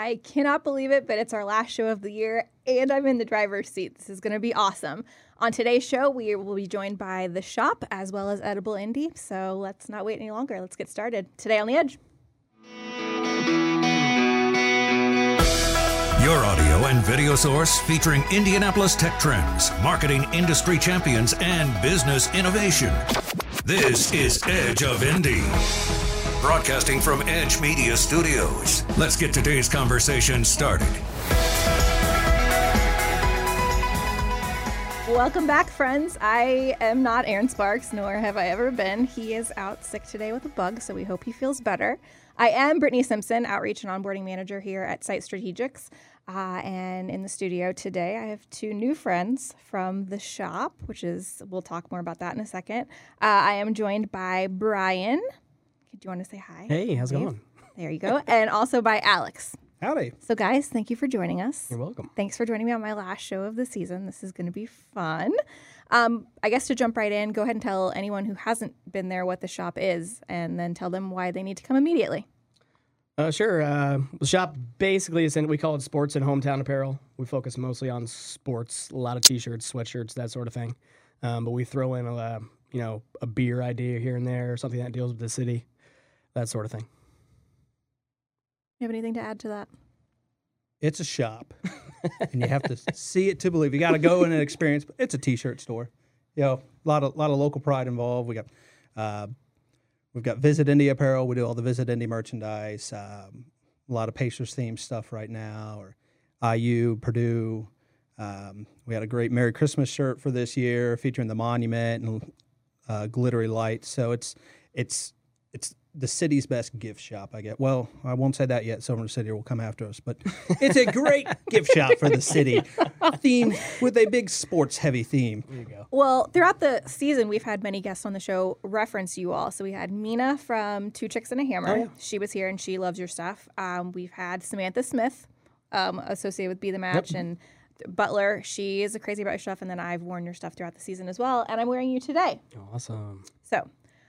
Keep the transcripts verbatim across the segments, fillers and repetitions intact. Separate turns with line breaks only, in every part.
I cannot believe it, but it's our last show of the year, and I'm in the driver's seat. This is going to be awesome. On today's show, we will be joined by The Shop as well as Edible Indie, so let's not wait any longer. Let's get started. Today on The Edge.
Your audio and video source featuring Indianapolis tech trends, marketing industry champions, and business innovation. This is Edge of Indy. Broadcasting from Edge Media Studios. Let's get today's conversation started.
Welcome back, friends. I am not Aaron Sparks, nor have I ever been. He is out sick today with a bug, so we hope he feels better. I am Brittany Simpson, Outreach and Onboarding Manager here at Site Strategics. Uh, and in the studio today, I have two new friends from The Shop, which is, we'll talk more about that in a second. Uh, I am joined by Brian. Do you want to say hi?
Hey, how's it going?
There you go. And also by Alex.
Howdy.
So guys, thank you for joining us.
You're welcome.
Thanks for joining me on my last show of the season. This is going to be fun. Um, I guess to jump right in, go ahead and tell anyone who hasn't been there what The Shop is, and then tell them why they need to come immediately.
Uh, sure. Uh, the shop basically is in, we call it sports and hometown apparel. We focus mostly on sports, a lot of T-shirts, sweatshirts, that sort of thing. Um, but we throw in a, you know, a beer idea here and there, something that deals with the city, that sort of thing.
You have anything to add to that?
It's a shop, and you have to see it to believe. You got to go in and experience. It's a T-shirt store. You know, a lot of lot of local pride involved. We got. Uh, We've got Visit Indy apparel. We do all the Visit Indy merchandise. Um, a lot of Pacers themed stuff right now, or I U, Purdue. Um, we had a great Merry Christmas shirt for this year featuring the monument and uh, glittery lights. So it's it's it's the city's best gift shop, I get. Well, I won't say that yet. Silver City will come after us, but it's a great gift shop for the city, theme with a big sports heavy theme.
There you go.
Well, throughout the season, we've had many guests on the show reference you all. So we had Mina from Two Chicks and a Hammer.
Oh, yeah.
She was here and she loves your stuff. Um, we've had Samantha Smith, um, associated with Be The Match,
Yep.
and Butler. She is a crazy about your stuff, and then I've worn your stuff throughout the season as well, and I'm wearing you today.
Awesome.
So,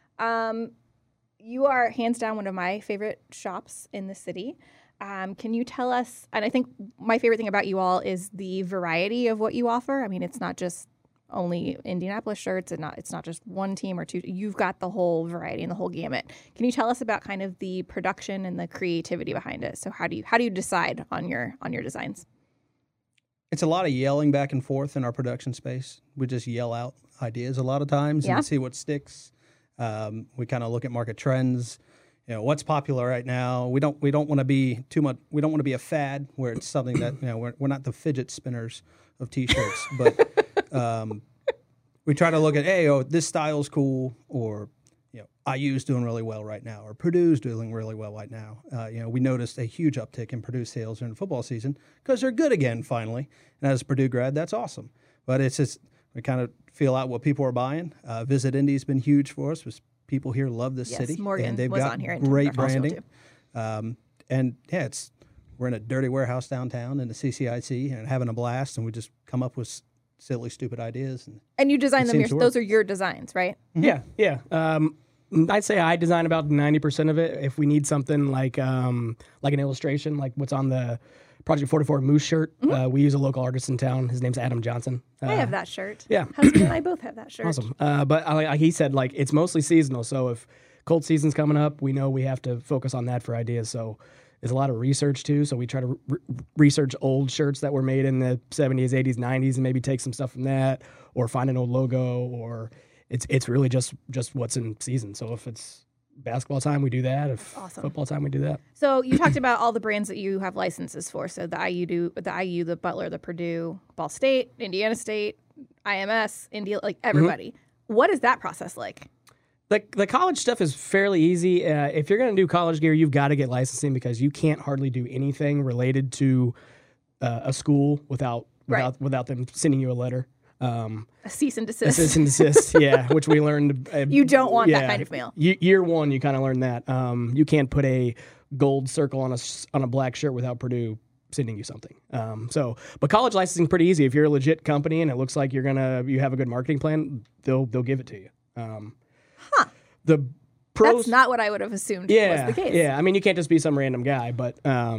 um, you are hands down one of my favorite shops in the city. Um, can you tell us, and I think my favorite thing about you all is the variety of what you offer. I mean, it's not just only Indianapolis shirts, and not it's not just one team or two. You've got the whole variety and the whole gamut. Can you tell us about kind of the production and the creativity behind it? So how do you how do you decide on your on your designs?
It's a lot of yelling back and forth in our production space. We just yell out ideas a lot of times
Yeah.
and see what sticks. Um, we kind of look at market trends. You know, what's popular right now. We don't we don't want to be too much. We don't want to be a fad where it's something that, you know, we're we're not the fidget spinners of T-shirts, but um, we try to look at, hey, oh, this style's cool, or, you know, I U's doing really well right now, or Purdue's doing really well right now. Uh, you know, we noticed a huge uptick in Purdue sales during the football season because they're good again finally. And as a Purdue grad, that's awesome. But it's just we kind of feel out what people are buying. Uh, Visit Indy's been huge for us. Was people here love this
Yes,
city,
Morgan
and they've
was
got
on here and
great
Denver also,
branding. Um, and yeah, it's we're in a dirty warehouse downtown in the C C I C and having a blast, and we just come up with silly, stupid ideas. And,
And you design
It
them.
seems
Your,
to
those
work.
are your designs, right?
Mm-hmm.
Yeah, yeah. Um, I'd say I design about ninety percent of it. If we need something like um, like an illustration, like what's on the Project forty-four Moose shirt,
Mm-hmm.
uh, we use a local artist in town. His name's Adam Johnson. Uh,
I have that shirt.
yeah.
Husband and I both have that shirt.
Awesome. Uh, but uh, like he said, like it's mostly seasonal. So if cold season's coming up, we know we have to focus on that for ideas. So there's a lot of research too. So we try to re- research old shirts that were made in the seventies, eighties, nineties, and maybe take some stuff from that, or find an old logo. Or it's it's really just just what's in season. So if it's basketball time, we do that. If
Awesome.
football time, we do that.
So you talked about all the brands that you have licenses for. So the I U do the I U, the Butler, the Purdue, Ball State, Indiana State, I M S, India, like everybody.
Mm-hmm.
What is that process like?
The, the college stuff is fairly easy. Uh, if you're going to do college gear, you've got to get licensing because you can't hardly do anything related to uh, a school without
Right.
without without them sending you a letter. Um,
A cease and desist.
Assist and desist, yeah, which we learned. Uh,
You don't want that
yeah.
kind of mail.
Ye- year one, you kind of learn that. Um, you can't put a gold circle on a s- on a black shirt without Purdue sending you something. Um, so, but college licensing is pretty easy. If you're a legit company and it looks like you're gonna you have a good marketing plan, they'll they'll give it to you. Um,
Huh.
The pros,
That's not what I would have assumed
yeah,
was the case.
yeah. I mean, you can't just be some random guy, but um,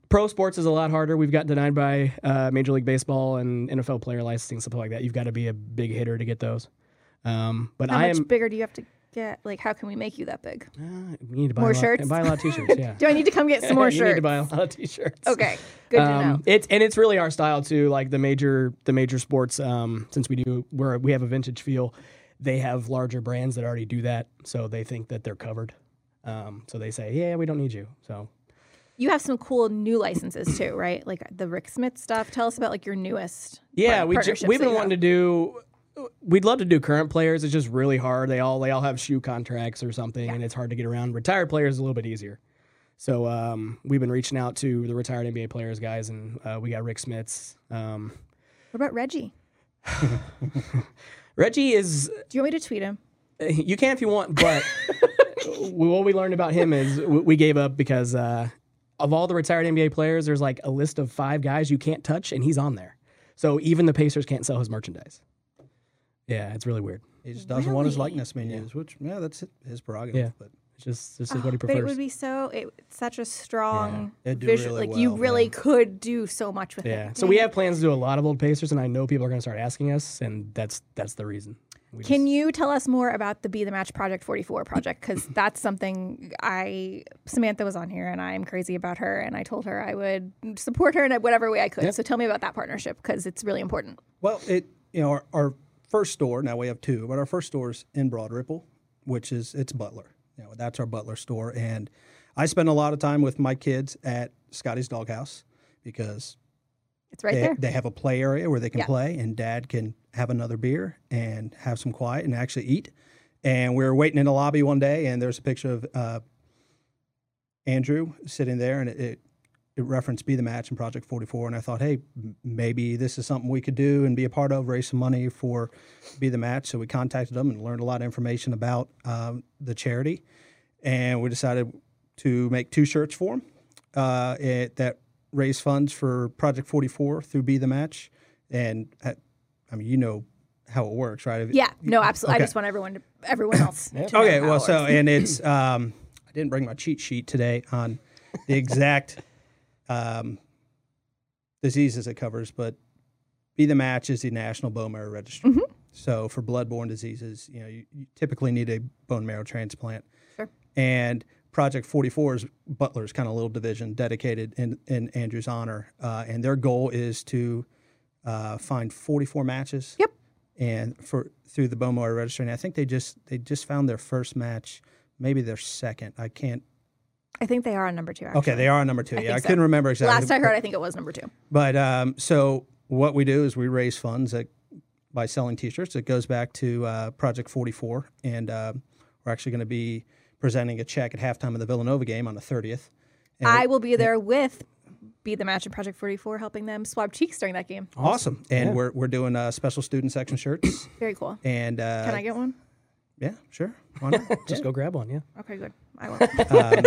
Pro sports is a lot harder. We've got denied by uh, Major League Baseball and N F L player licensing, stuff like that. You've got to be a big hitter to get those. Um, but
How
I
much
am.
bigger do you have to get? Like, how can we make you that big?
Uh, you need to buy
More
a lot,
shirts?
Buy a lot of t-shirts. Yeah.
Do I need to come get some more
you
shirts?
need to buy a lot of t-shirts.
Okay, good to know.
Um, it's and it's really our style too. Like the major the major sports, um, since we do we're, we have a vintage feel, they have larger brands that already do that, so they think that they're covered. Um, so they say, yeah, we don't need you. So
You have some cool new licenses too, right? Like the Rick Smith stuff. Tell us about like your newest.
yeah,
par-
we ju-
partnerships
we've
that
been
you
wanting to
have.
do. We'd love to do current players. It's just really hard. They all they all have shoe contracts or something, and it's hard to get around. Retired players is a little bit easier. So um, we've been reaching out to the retired N B A players, guys, and uh, we got Rick Smiths. Um,
What about Reggie?
Reggie is.
Do you want me to tweet him?
You can if you want, but what we learned about him is w- we gave up because uh, of all the retired N B A players, there's like a list of five guys you can't touch, and he's on there. So even the Pacers can't sell his merchandise. Yeah, it's really weird.
He just doesn't want his
Really?
likeness being used, which yeah, that's his prerogative.
Yeah.
But
It's just this is
Oh,
what he
but
prefers.
it would be so. It, it's such a strong
Yeah, it'd do
visual.
really
like you
well,
really
yeah.
could do so much with
yeah.
it.
So we have plans to do a lot of old Pacers, and I know people are going to start asking us, and that's that's the reason. We
Can
just-
you tell us more about the Be the Match Project forty-four project? Because that's something I Samantha was on here, and I'm crazy about her, and I told her I would support her in whatever way I could.
Yep.
So tell me about that partnership because it's really important.
well, it you know our, our first store, now we have two, but our first store is in Broad Ripple, which is it's Butler. You know, that's our Butler store, and I spend a lot of time with my kids at Scotty's Doghouse because
It's right
they,
there.
they have a play area where they can
Yeah.
play, and Dad can have another beer and have some quiet and actually eat. And we were waiting in the lobby one day, and there's a picture of uh, Andrew sitting there, and it, it it referenced Be the Match and Project forty-four. And I thought, hey, m- maybe this is something we could do and be a part of, raise some money for Be the Match. So we contacted them and learned a lot of information about um, the charity, and we decided to make two shirts for them uh, it, that raise funds for Project forty-four through Be the Match. And uh, I mean, you know how it works, right?
Yeah, no, absolutely.
Okay.
I just want everyone to everyone else. to know
Okay,
how
well,
it
so
works.
and it's um, I didn't bring my cheat sheet today on the exact um, diseases it covers, but Be the Match is the National Bone Marrow Registry.
Mm-hmm.
So for bloodborne diseases, you know, you, you typically need a bone marrow transplant.
Sure.
And Project forty-four is Butler's kind of little division dedicated in, in Andrew's honor, uh, and their goal is to uh, find forty-four matches.
Yep.
And for through the bone marrow registry, and I think they just they just found their first match, maybe their second. I can't.
I think they are on number two. Actually.
Okay, they are on number two.
I
yeah,
think
I
so.
couldn't remember exactly.
Last I heard, I think it was number two.
But um, so what we do is we raise funds that, by selling T-shirts. It goes back to uh, Project forty-four, and uh, we're actually going to be presenting a check at halftime of the Villanova game on the thirtieth. And
I
we-
will be there with Be the Match and Project forty-four, helping them swab cheeks during that game.
awesome, and
Yeah.
we're we're doing uh, special student section shirts,
Very cool.
and uh,
Can I get one?
yeah, sure, why not?
Just go grab one, yeah.
Okay, good. I will.
um,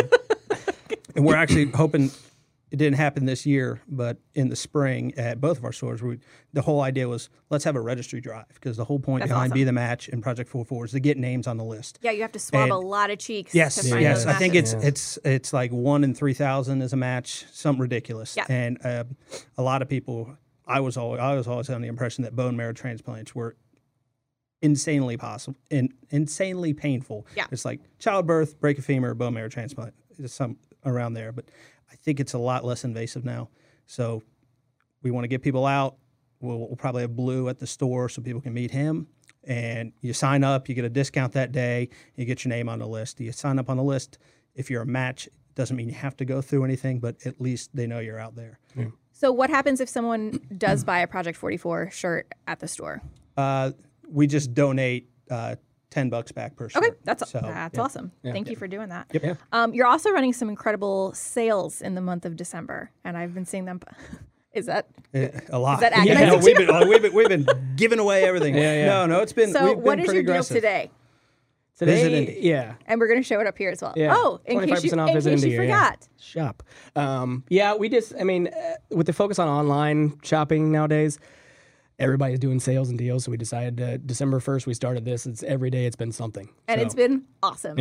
and we're actually hoping it didn't happen this year, but in the spring at both of our stores, we, the whole idea was let's have a registry drive because the whole point
That's
behind
awesome.
Be the Match and Project forty-four is to get names on the list.
Yeah, you have to swab
And-
a lot of cheeks.
Yes,
to find
yes.
those
I think
matches.
it's it's it's like one in three thousand is a match, something ridiculous.
Yeah.
And uh, a lot of people, I was always I was always under the impression that bone marrow transplants were insanely possible and insanely painful.
Yeah.
It's like childbirth, break a femur, bone marrow transplant. It's some around there, but I think it's a lot less invasive now. So we want to get people out. We'll, we'll probably have Blue at the store so people can meet him. And you sign up, you get a discount that day, you get your name on the list. You sign up on the list. If you're a match, it doesn't mean you have to go through anything, but at least they know you're out there.
So what happens if someone does buy a Project forty-four shirt at the store?
Uh, we just donate uh, ten bucks back per shirt.
Okay, that's
So,
that's
yeah.
awesome. Thank you for doing that.
Yep.
Yeah.
Um, you're also running some incredible sales in the month of December, and I've been seeing them. Is that
Eh, a lot.
that
yeah,
agonizing
no, we've been oh, we've been we've been giving away everything.
Yeah, yeah.
No, no, it's been
so?
we've been
What is
pretty
your deal
aggressive.
today?
Today,
Visit Indy.
yeah.
And we're going to show it up here as well.
Yeah.
Oh, in case you,
twenty-five percent off
in
Visit
case you
Indy, yeah.
forgot.
Shop. Um, yeah, we just, I mean, uh, with the focus on online shopping nowadays, everybody's doing sales and deals. So we decided uh, December first, we started this. It's every day it's been something.
And
So,
it's been awesome.
Yeah.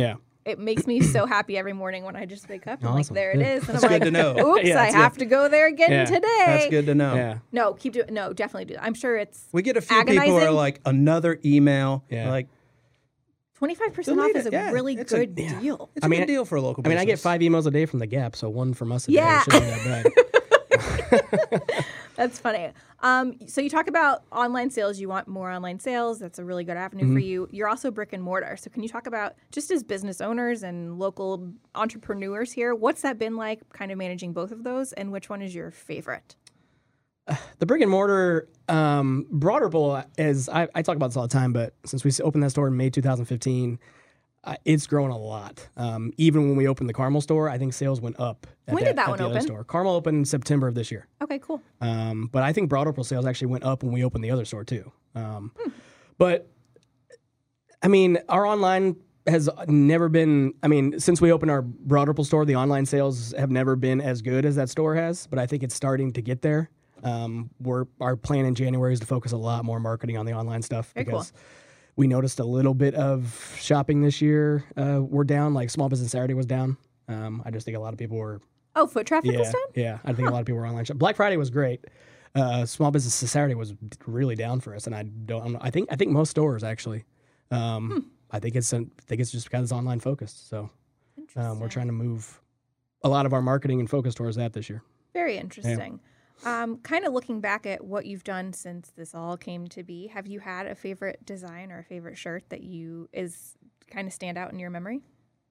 it makes me so happy every morning when I just wake up and I'm like,
Awesome.
there it
Yeah.
is. And
That's
I'm
good
like,
to know.
oops,
Yeah,
I
that's
have
good.
to go there again
Yeah.
today.
That's good to know.
Yeah.
No, keep doing. No, definitely do that. I'm sure it's
We get a few people who are
Agonizing.
like, another email.
Yeah.
Like,
twenty-five percent off
delete
is a
it. Yeah,
really
it's a-
good
yeah.
deal.
it's a
I mean,
good deal for a local
I mean, I get
business.
five emails a day from the Gap, so one from us a
Yeah.
day. It shouldn't be that bad.
That's funny. Um, so you talk about online sales. You want more online sales. That's a really good avenue
Mm-hmm.
for you. You're also brick and mortar. So can you talk about, just as business owners and local entrepreneurs here, what's that been like, kind of managing both of those, and which one is your favorite?
The brick and mortar, um, Broderpool, is I, I talk about this all the time, but since we s- opened that store in May two thousand fifteen, uh, it's grown a lot. Um, even when we opened the Carmel store, I think sales went up. At
When did that
at
one
the other
open?
Store. Carmel opened in September of this year.
Okay, cool.
Um, but I think Broderpool sales actually went up when we opened the other store too. Um, But I mean, our online has never been. I mean, since we opened our Broderpool store, the online sales have never been as good as that store has. But I think it's starting to get there. Um, we're our plan in January is to focus a lot more marketing on the online stuff
Very cool.
because we noticed a little bit of shopping this year. Uh, we're down. Like Small Business Saturday was down. Um, I just think a lot of people were.
Oh, foot traffic was
Yeah,
down?
yeah. I think a lot of people were online. Shop. Black Friday was great. Uh, Small Business Saturday was really down for us, and I don't. I think I think most stores actually. Um,
Hmm.
I think it's I think it's just because it's online focused. So um, we're
Interesting.
trying to move a lot of our marketing and focus towards that this year.
Very interesting. Um, kind of looking back at what you've done since this all came to be, have you had a favorite design or a favorite shirt that you is kind of stand out in your memory?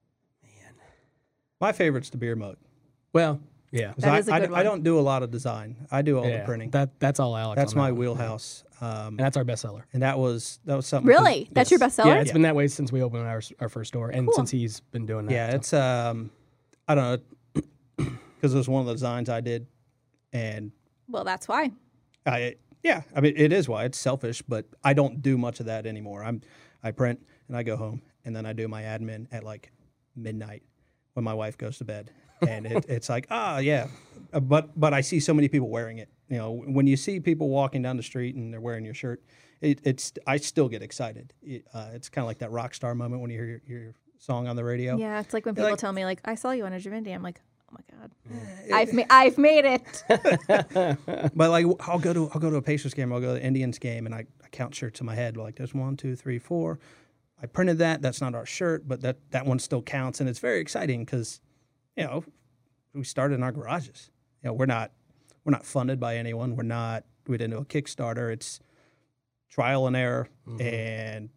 My favorite's the beer mug.
Well, yeah,
'Cause
That
I,
is a
I,
good
I
one.
don't do a lot of design. I do all
yeah.
the printing.
That that's all Alex.
That's
on that
my
one.
wheelhouse. Um,
And that's our bestseller.
and that was that was something. 'cause-
Really? That's your
yes.
best seller?
Yeah, it's been that way since we opened our our first store, and
Cool.
since he's been doing that.
Yeah,
so.
it's um, I don't know, because it was one of the designs I did, and
Well, that's why.
I yeah, I mean it is why it's selfish, but I don't do much of that anymore. I'm I print and I go home and then I do my admin at like midnight when my wife goes to bed, and it, it's like ah yeah, Uh, but but I see so many people wearing it. You know, when you see people walking down the street and they're wearing your shirt, it, it's I still get excited. It, uh, it's kind of like that rock star moment when you hear your, your song on the radio.
Yeah, it's like when
You're
people
like-
tell me, like, I saw you on a Javindi. I'm like, oh my God. I've, ma- I've made it.
But like I'll go to I'll go to a Pacers game, I'll go to the Indians game, and I, I count shirts in my head. Like there's one, two, three, four. I printed that. That's not our shirt, but that that one still counts, and it's very exciting because, you know, we started in our garages. You know, we're not we're not funded by anyone. We're not. We didn't do a Kickstarter. It's trial and error and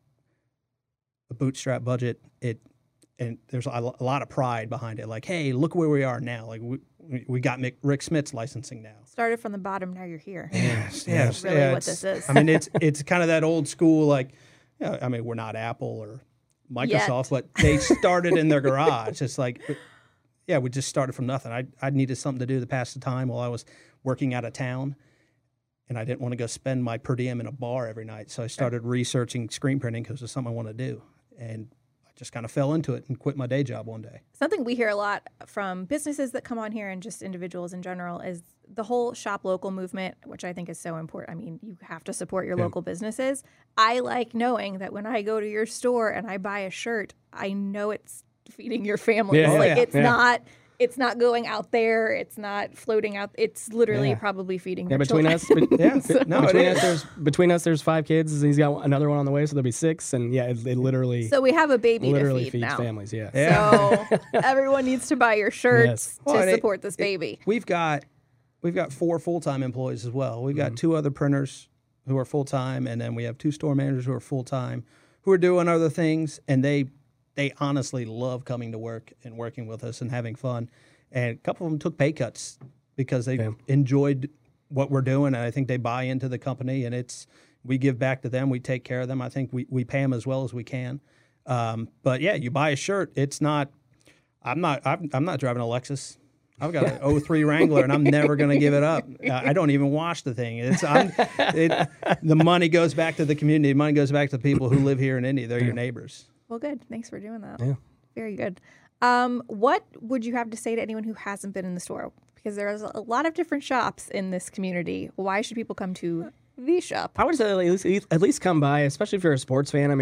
a bootstrap budget. It and there's a, lo- a lot of pride behind it. Like, hey, look where we are now. Like we we- we got Mick, Rick Smith's licensing now.
Started from the bottom, now you're here.
Yes,
That's really what
it's-
this is.
I mean, it's it's kind of that old school, like, you know, I mean, we're not Apple or Microsoft, but they started in their garage. It's like, yeah, we just started from nothing. I I needed something to do to pass the time while I was working out of town, and I didn't want to go spend my per diem in a bar every night. So I started researching screen printing because it's something I want to do, and I just kind of fell into it and quit my day job one day.
Something we hear a lot from businesses that come on here and just individuals in general is the whole shop local movement, which I think is so important. I mean, you have to support your local businesses. I like knowing that when I go to your store and I buy a shirt, I know it's feeding your family.
Yeah,
like
yeah,
it's
yeah.
not it's not going out there, it's not floating out. It's literally
Yeah.
probably feeding
Yeah,
your
between
children.
us, be-
Yeah, no, it
between us,
is.
there's between us, there's five kids. And he's got another one on the way, so there'll be six. And yeah, it, it literally,
So we have a baby
literally
to feed
feeds
now.
families. Yeah.
Yeah.
So everyone needs to buy your shirts
Yes.
to
Well, and it-
support this baby.
We've got we've got four full time employees as well. We've got two other printers who are full time, and then we have two store managers who are full time, who are doing other things, and they they honestly love coming to work and working with us and having fun. And a couple of them took pay cuts because they
Yeah.
enjoyed what we're doing, and I think they buy into the company. And it's we give back to them, we take care of them. I think we we pay them as well as we can. Um, but yeah, you buy a shirt. It's not. I'm not. I'm, I'm not driving a Lexus. I've got an oh three Wrangler, and I'm never going to give it up. Uh, I don't even wash the thing. It's I'm, it, the money goes back to the community. The money goes back to the people who live here in Indy. They're your neighbors.
Well, good. Thanks for doing that.
Yeah.
Very good. Um, what would you have to say to anyone who hasn't been in the store? Because there's a lot of different shops in this community. Why should people come to the shop?
I would say at least, at least come by, especially if you're a sports fan. I mean,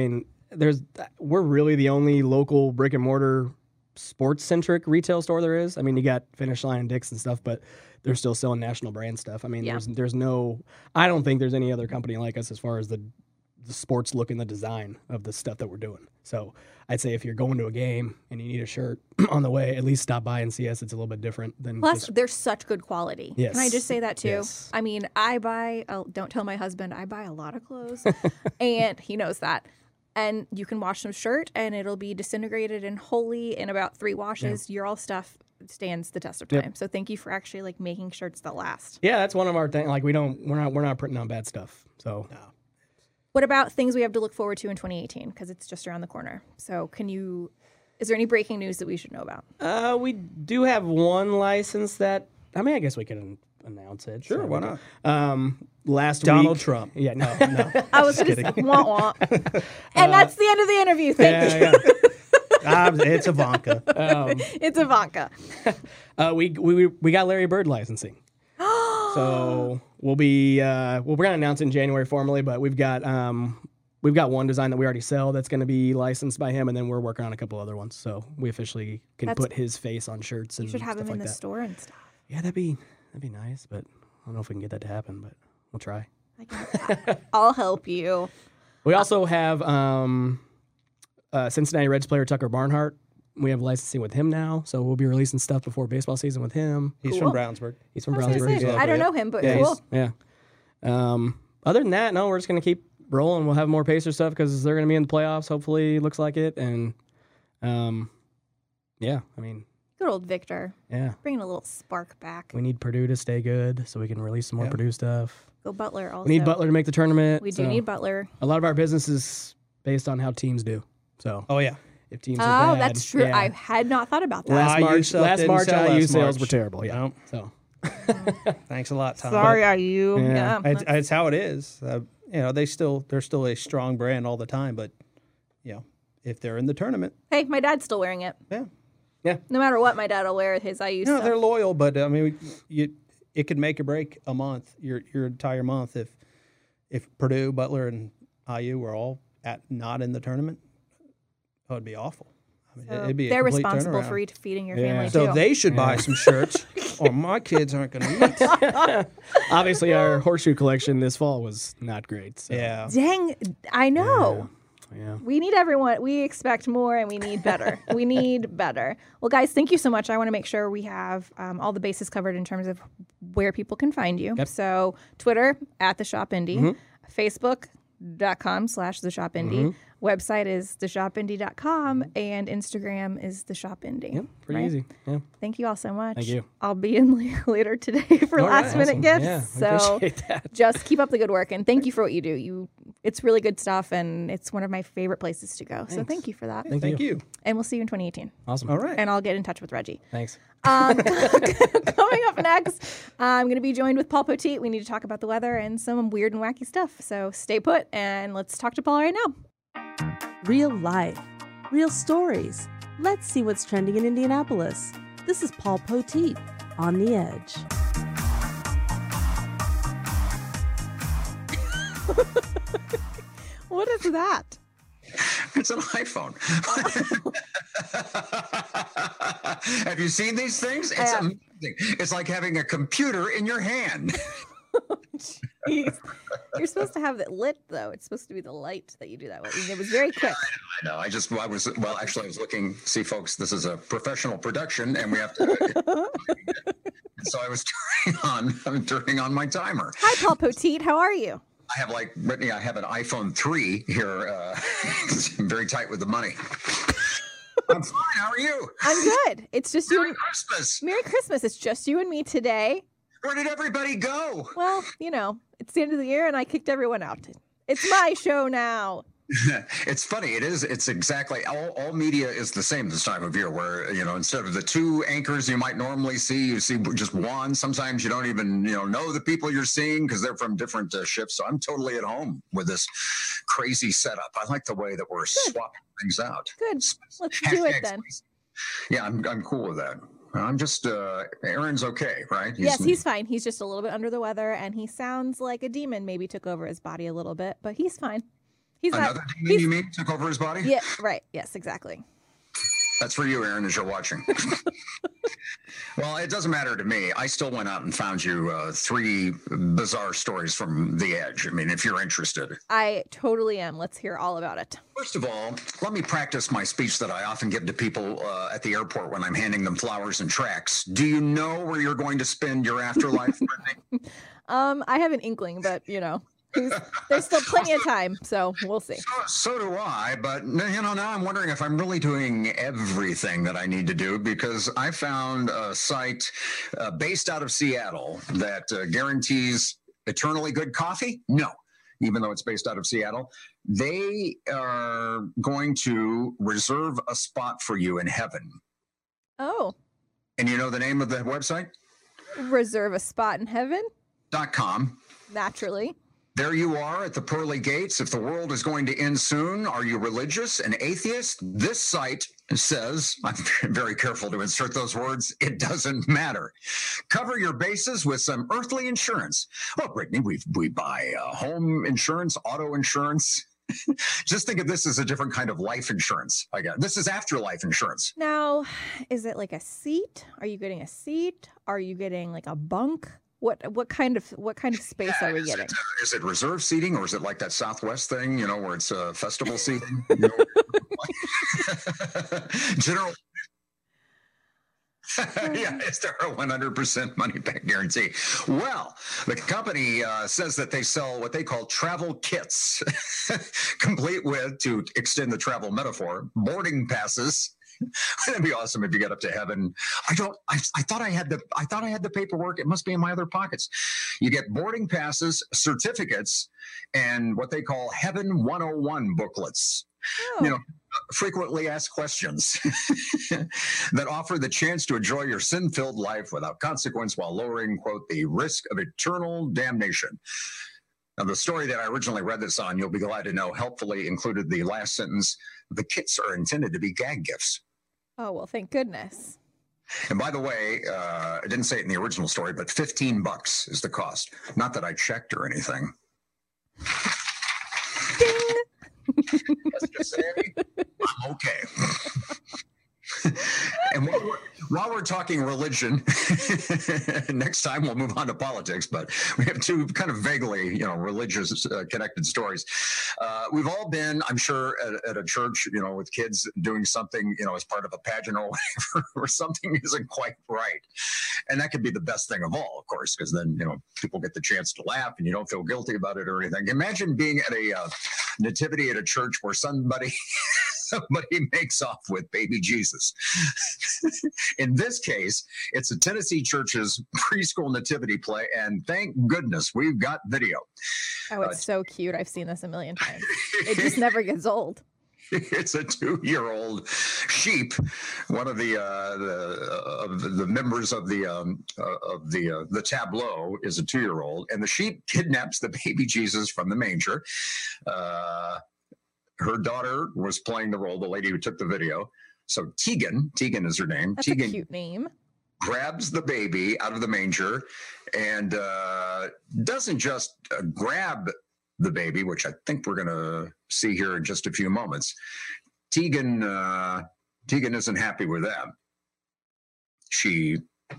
there's we're really the only local brick and mortar sports centric retail store there is. I mean, you got Finish Line and Dick's and stuff, but they're still selling national brand stuff. I mean,
Yeah.
there's there's no. I don't think there's any other company like us as far as the the sports look and the design of the stuff that we're doing. So I'd say if you're going to a game and you need a shirt on the way, at least stop by and see us. It's a little bit different than
Plus,
just,
they're such good quality.
Yes.
Can I just say that too?
Yes.
I mean, I buy, oh, don't tell my husband, I buy a lot of clothes, and he knows that. And you can wash some shirt, and it'll be disintegrated and wholly in about three washes. Your all stuff stands the test of time.
Yep.
So thank you for actually like making shirts that last.
yeah, that's one of our things. Like we don't we're not we're not printing on bad stuff. So
What about things we have to look forward to in twenty eighteen? Because it's just around the corner. So can you? Is there any breaking news that we should know about?
uh, we do have one license that I mean I guess we can announce it.
Sure,
So
why
we
not?
can- Um, last
Donald
week,
Trump.
Yeah, no, no.
I was going to say, wah, wah. And that's the end of the interview. Thank you.
yeah, yeah.
Ah, it's Ivanka.
Um,
It's Ivanka.
uh, we we we got Larry Bird licensing. So we'll be uh, well, we're gonna announce it in January formally, but we've got um, we've got one design that we already sell that's gonna be licensed by him, and then we're working on a couple other ones. So we officially can
That's-
put his face on shirts and
You should have
stuff
him in
like
the
that.
store and stuff.
Yeah, that'd be that'd be nice, but I don't know if we can get that to happen, but we'll try.
I can, I'll help you.
We also have um, uh, Cincinnati Reds player Tucker Barnhart. We have licensing with him now, so we'll be releasing stuff before baseball season with him.
He's
Cool.
from Brownsburg.
He's from
I was gonna
Brownsburg.
say,
yeah.
I don't know him, but
Yeah,
cool.
he's- yeah. Um, other than that, no, we're just gonna keep rolling. We'll have more Pacer stuff because they're gonna be in the playoffs. Hopefully, looks like it. And um, yeah, I mean,
Good old Victor.
yeah,
Bringing a little spark back.
we need Purdue to stay good so we can release some more
Yeah.
Purdue stuff.
Go Butler also.
We need Butler to make the tournament.
We do
so
need Butler.
a lot of our business is based on how teams do. So
Oh yeah.
if teams
Oh,
are bad,
that's true.
yeah.
I had not thought about that.
last
I U
March,
stuff
last
didn't
March,
sell
I U
last
sales
March.
were terrible. Yeah.
No.
So
Thanks a lot, Tom.
Sorry, are you?
Yeah.
Yeah.
It's, it's how it is. Uh, you know, they still they're still a strong brand all the time, but you know, if they're in the tournament,
Hey, my dad's still wearing it.
yeah,
No matter what, my dad will wear his I U
you know,
stuff.
they're loyal. But I mean, you it could make or break a month, your your entire month if if Purdue, Butler, and I U were all at not in the tournament. That would be awful. I mean,
So
it'd be a
they're
complete
responsible
turnaround.
for eat- feeding your
Yeah.
family
So
too.
they should buy some shirts, or my kids aren't going to eat.
obviously, our horseshoe collection this fall was not great. So.
Yeah.
Dang, I know.
Yeah.
We need everyone. We expect more and we need better. we need better. Well, guys, thank you so much. I want to make sure we have um, all the bases covered in terms of where people can find you.
Yep.
So Twitter, at The Shop Indie.
Mhm.
Facebook.com slash The Shop Indie.
Mhm.
Website is the shop indie dot com and Instagram is The Shop Indie.
Yep. Pretty
right?
easy. Yeah.
Thank you all so much.
Thank you.
I'll be in later today for
All right,
last minute
awesome.
gifts.
Yeah, I
so
appreciate that.
just keep up the good work and thank you for what you do. You, it's really good stuff and it's one of my favorite places to go. So
Thanks.
thank you for that.
Thank,
Thank
you.
you.
And we'll see you in twenty eighteen.
Awesome.
All right.
And I'll get in touch with Reggie.
Thanks.
Um, coming up next, I'm going to be joined with Paul Poteet. We need to talk about the weather and some weird and wacky stuff. So stay put and let's talk to Paul right now.
Real life, real stories. Let's see what's trending in Indianapolis. This is Paul Poteet on The Edge.
What is that?
It's an iPhone. Have you seen these things? It's
have.
amazing. It's like having a computer in your hand.
Jeez. You're supposed to have it lit, though. It's supposed to be the light that you do that with. It was very quick.
I know. I just, I was, well, actually, I was looking, see, folks, this is a professional production and we have to. So I was turning on, I'm turning on my timer.
Hi, Paul Poteet. How are you?
I have like, Brittany, I have an iPhone three here. Uh, I'm very tight with the money. I'm fine. How are you?
I'm good. It's just you
Merry
and
Christmas.
Merry Christmas. It's just you and me today.
Where did everybody go?
Well, you know, it's the end of the year and I kicked everyone out. It's my show now.
It's funny. It is. It's exactly all, all media is the same this time of year where, you know, instead of the two anchors you might normally see, you see just one. Sometimes you don't even, you know, know the people you're seeing because they're from different uh, shifts. So I'm totally at home with this crazy setup. I like the way that we're swapping things out.
Good. Let's do it
Hashtag
then.
spicy. Yeah, I'm, I'm cool with that. I'm just, uh, Aaron's okay, right?
Yes, he's fine. He's just a little bit under the weather and he sounds like a demon maybe took over his body a little bit, but he's fine. He's not.
Another demon,
he's-
you mean, took over his body?
Yeah, right. Yes, exactly.
That's for you, Aaron, as you're watching. Well, it doesn't matter to me. I still went out and found you uh, three bizarre stories from The Edge. I mean, if you're interested.
I totally am. Let's hear all about it.
First of all, let me practice my speech that I often give to people uh, at the airport when I'm handing them flowers and tracts. Do you know where you're going to spend your afterlife?
Um, I have an inkling, but you know, who's, there's still plenty of time, so we'll see.
So, so do I, but you know, now I'm wondering if I'm really doing everything that I need to do, because I found a site uh, based out of Seattle that uh, guarantees eternally good coffee. No, even though it's based out of Seattle, they are going to reserve a spot for you in heaven.
Oh,
And you know the name of the website?
reserve a spot in heaven?
Dot com.
Naturally.
There you are at the pearly gates. If the world is going to end soon, are you religious, an atheist? This site says, I'm very careful to insert those words, it doesn't matter. Cover your bases with some earthly insurance. Well, Brittany, we we buy uh, home insurance, auto insurance. Just think of this as a different kind of life insurance. I got this is afterlife insurance.
Now, is it like a seat? Are you getting a seat? Are you getting like a bunk? What what kind of what kind of space
Yeah,
are we
is
getting?
It, uh, is it reserve seating, or is it like that Southwest thing, you know, where it's uh, festival seating? You know? General. Yeah, is there a one hundred percent money back guarantee? Well, the company uh, says that they sell what they call travel kits, complete with, to extend the travel metaphor, boarding passes. That'd be awesome if you get up to heaven. I don't. I, I thought I had the. I thought I had the paperwork. It must be in my other pockets. You get boarding passes, certificates, and what they call Heaven one oh one booklets.
Oh,
You know, frequently asked questions that offer the chance to enjoy your sin-filled life without consequence while lowering, quote, the risk of eternal damnation. Now, the story that I originally read this on, you'll be glad to know, helpfully included the last sentence: the kits are intended to be gag gifts.
oh well, thank goodness.
And by the way, uh, I didn't say it in the original story, but fifteen bucks is the cost. Not that I checked or anything.
Ding!
Let's just say I'm okay. And while we're, while we're talking religion, next time we'll move on to politics, but we have two kind of vaguely, you know, religious uh, connected stories. Uh, we've all been, I'm sure, at, at a church, you know, with kids doing something, you know, as part of a pageant or whatever, where something isn't quite right. And that could be the best thing of all, of course, because then, you know, people get the chance to laugh and you don't feel guilty about it or anything. Imagine being at a uh, nativity at a church where somebody... somebody makes off with baby Jesus. In this case, it's a Tennessee church's preschool nativity play, and thank goodness we've got video.
Oh, it's so cute. I've seen this a million times. It just never gets old.
It's a two-year-old sheep. One of the uh, the uh, of the members of the um, uh, of the uh, the tableau is a two-year-old, and the sheep kidnaps the baby Jesus from the manger. Uh, Her daughter was playing the role, the lady who took the video. So Tegan, Tegan is her name.
That's
Tegan
a cute name.
grabs the baby out of the manger and uh, doesn't just uh, grab the baby, which I think we're going to see here in just a few moments. Tegan, uh, Tegan isn't happy with that. She,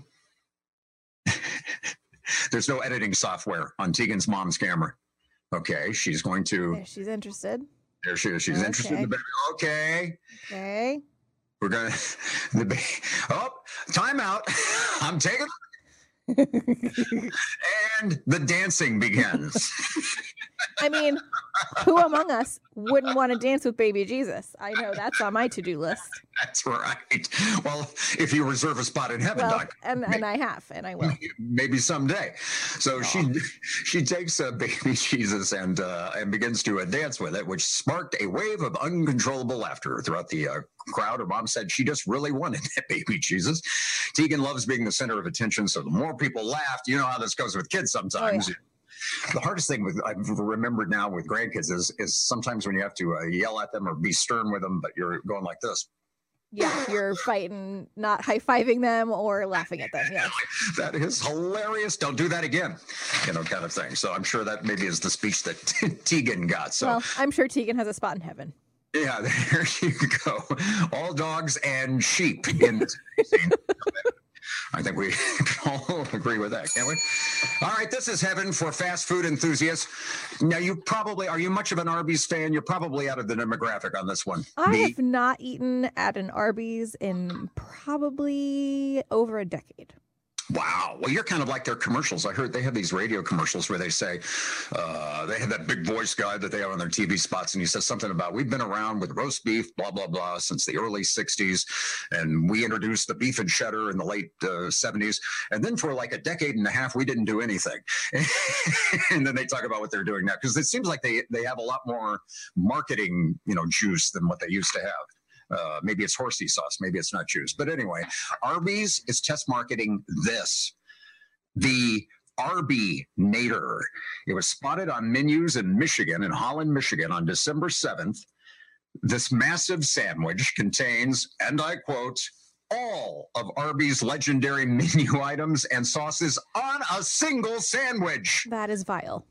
there's no editing software on Tegan's mom's camera. Okay, she's going to.
Yeah, she's interested.
There she is. She's
Okay.
interested in the baby. Okay.
Okay.
We're going to. The baby. Oh, time out. I'm taking. And the dancing begins.
I mean, who among us wouldn't want to dance with baby Jesus? I know that's on my to-do list.
That's right. Well, if you reserve a spot in heaven,
Well,
Doc,
and, and I have, and I will.
maybe someday. So she she takes a baby Jesus and uh, and begins to uh, dance with it, which sparked a wave of uncontrollable laughter throughout the uh, crowd. Her mom said she just really wanted that baby Jesus. Tegan loves being the center of attention, so the more people laughed, you know how this goes with kids sometimes.
Oh, yeah.
The hardest thing with I've remembered now with grandkids is is sometimes when you have to uh, yell at them or be stern with them, but you're going like this.
Yeah, you're fighting, not high-fiving them or laughing at them. Yeah.
That is hilarious. Don't do that again, you know, kind of thing. So I'm sure that maybe is the speech that Tegan got. So
Well, I'm sure Tegan has a spot in heaven.
yeah, there you go. All dogs and sheep in this scene. I think we can all agree with that, can't we? All right, this is heaven for fast food enthusiasts. Now, you probably, are you much of an Arby's fan? You're probably out of the demographic on this one.
I
Me?
have not eaten at an Arby's in probably over a decade.
Wow. Well, you're kind of like their commercials. I heard they have these radio commercials where they say, uh, they have that big voice guy that they have on their T V spots, and he says something about, we've been around with roast beef, blah, blah, blah, since the early sixties, and we introduced the beef and cheddar in the late uh, seventies, and then for like a decade and a half, we didn't do anything. And then they talk about what they're doing now, because it seems like they, they have a lot more marketing, you know, juice than what they used to have. Uh, maybe it's horsey sauce. Maybe it's not juice. But anyway, Arby's is test marketing this. The Arby-nator. It was spotted on menus in Michigan, in Holland, Michigan, on December seventh. This massive sandwich contains, and I quote, all of Arby's legendary menu items and sauces on a single sandwich.
That is vile.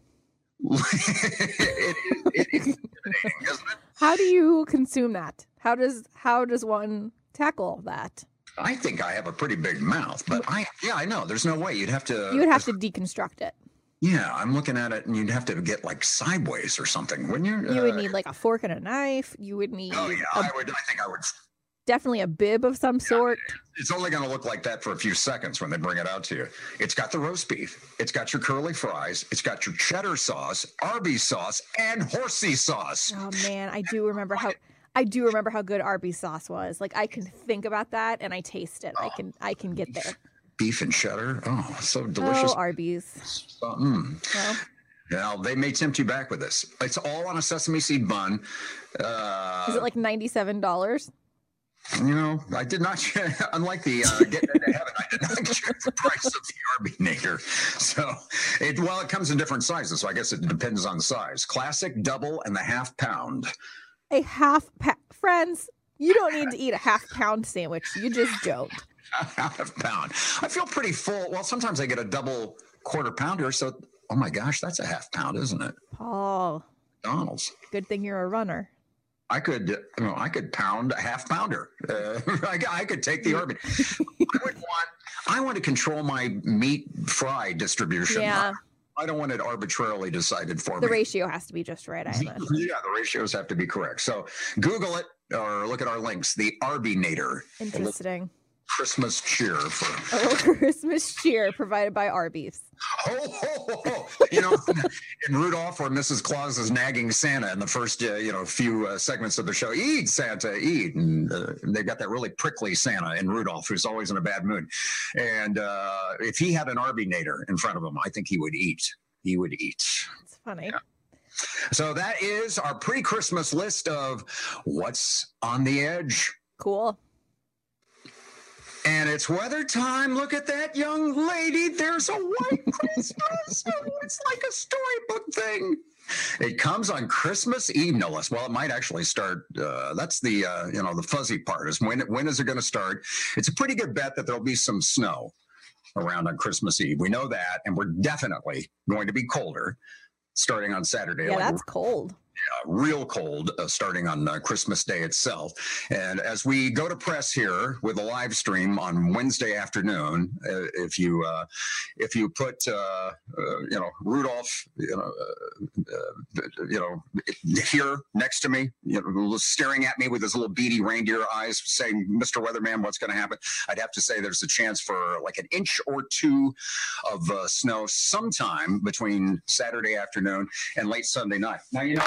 it, it, it, isn't it?
How do you consume that? How does how does one tackle that?
I think I have a pretty big mouth, but I yeah, I know. There's no way. You'd have to
You would have to deconstruct it.
Yeah, I'm looking at it, and you'd have to get like sideways or something, wouldn't you?
You would
Uh,
need like a fork and a knife. You would need
Oh yeah,
a-
I would. I think I would.
definitely a bib of some sort.
It's only going to look like that for a few seconds when they bring it out to you. It's got the roast beef. It's got your curly fries. It's got your cheddar sauce, Arby's sauce, and horsey sauce.
Oh man, I do remember how I do remember how good Arby's sauce was. Like I can think about that and I taste it. I can I can get there.
Beef and cheddar. Oh, so delicious.
Oh, Arby's.
Uh, mm.
Well,
Now, they may tempt you back with this. It's all on a sesame seed bun. Uh,
is it like ninety-seven dollars?
You know, I did not, unlike the uh, Getting Into Heaven, I did not check the price of the Arby-nator. So, it well, it comes in different sizes, so I guess it depends on the size. Classic, double, and the half pound.
A half pa- friends, you don't need to eat a half pound sandwich. You just don't.
Half pound. I feel pretty full. Well, sometimes I get a double quarter pounder, so, oh my gosh, that's a half pound, isn't it?
Paul,
McDonald's.
good thing you're a runner.
I could, you know, I could pound a half pounder. Uh, I, I could take the Arby. I would want, I want to control my meat fry distribution.
Yeah.
I don't want it arbitrarily decided for
The
me.
ratio has to be just right, I imagine.
Yeah, the ratios have to be correct. So Google it or look at our links. The Arby-nator.
Interesting.
Christmas cheer for
A little Christmas cheer provided by Arby's.
ho ho ho ho. You know, in Rudolph or Missus Claus is nagging Santa in the first uh, you know few uh, segments of the show. Eat, Santa, eat. And uh, they've got that really prickly Santa in Rudolph who's always in a bad mood. And uh, if he had an Arby-nator in front of him, I think he would eat. He would eat.
It's funny.
Yeah. So that is our pre-Christmas list of what's on the edge.
Cool.
And it's weather time. Look at that young lady. There's a white Christmas. Oh, it's like a storybook thing. It comes on Christmas Eve, no less. Well, it might actually start. Uh, that's the uh, you know the fuzzy part is when when is it going to start? It's a pretty good bet that there'll be some snow around on Christmas Eve. We know that, and we're definitely going to be colder starting on Saturday.
Yeah,
like
that's cold.
Uh, real cold uh, starting on uh, Christmas Day itself. And as we go to press here with a live stream on Wednesday afternoon, uh, if you uh, if you put uh, uh, you know Rudolph, you know, uh, uh, you know here next to me, you know, staring at me with his little beady reindeer eyes, saying, "Mister Weatherman, what's going to happen?" I'd have to say there's a chance for like an inch or two of uh, snow sometime between Saturday afternoon and late Sunday night. Now you know.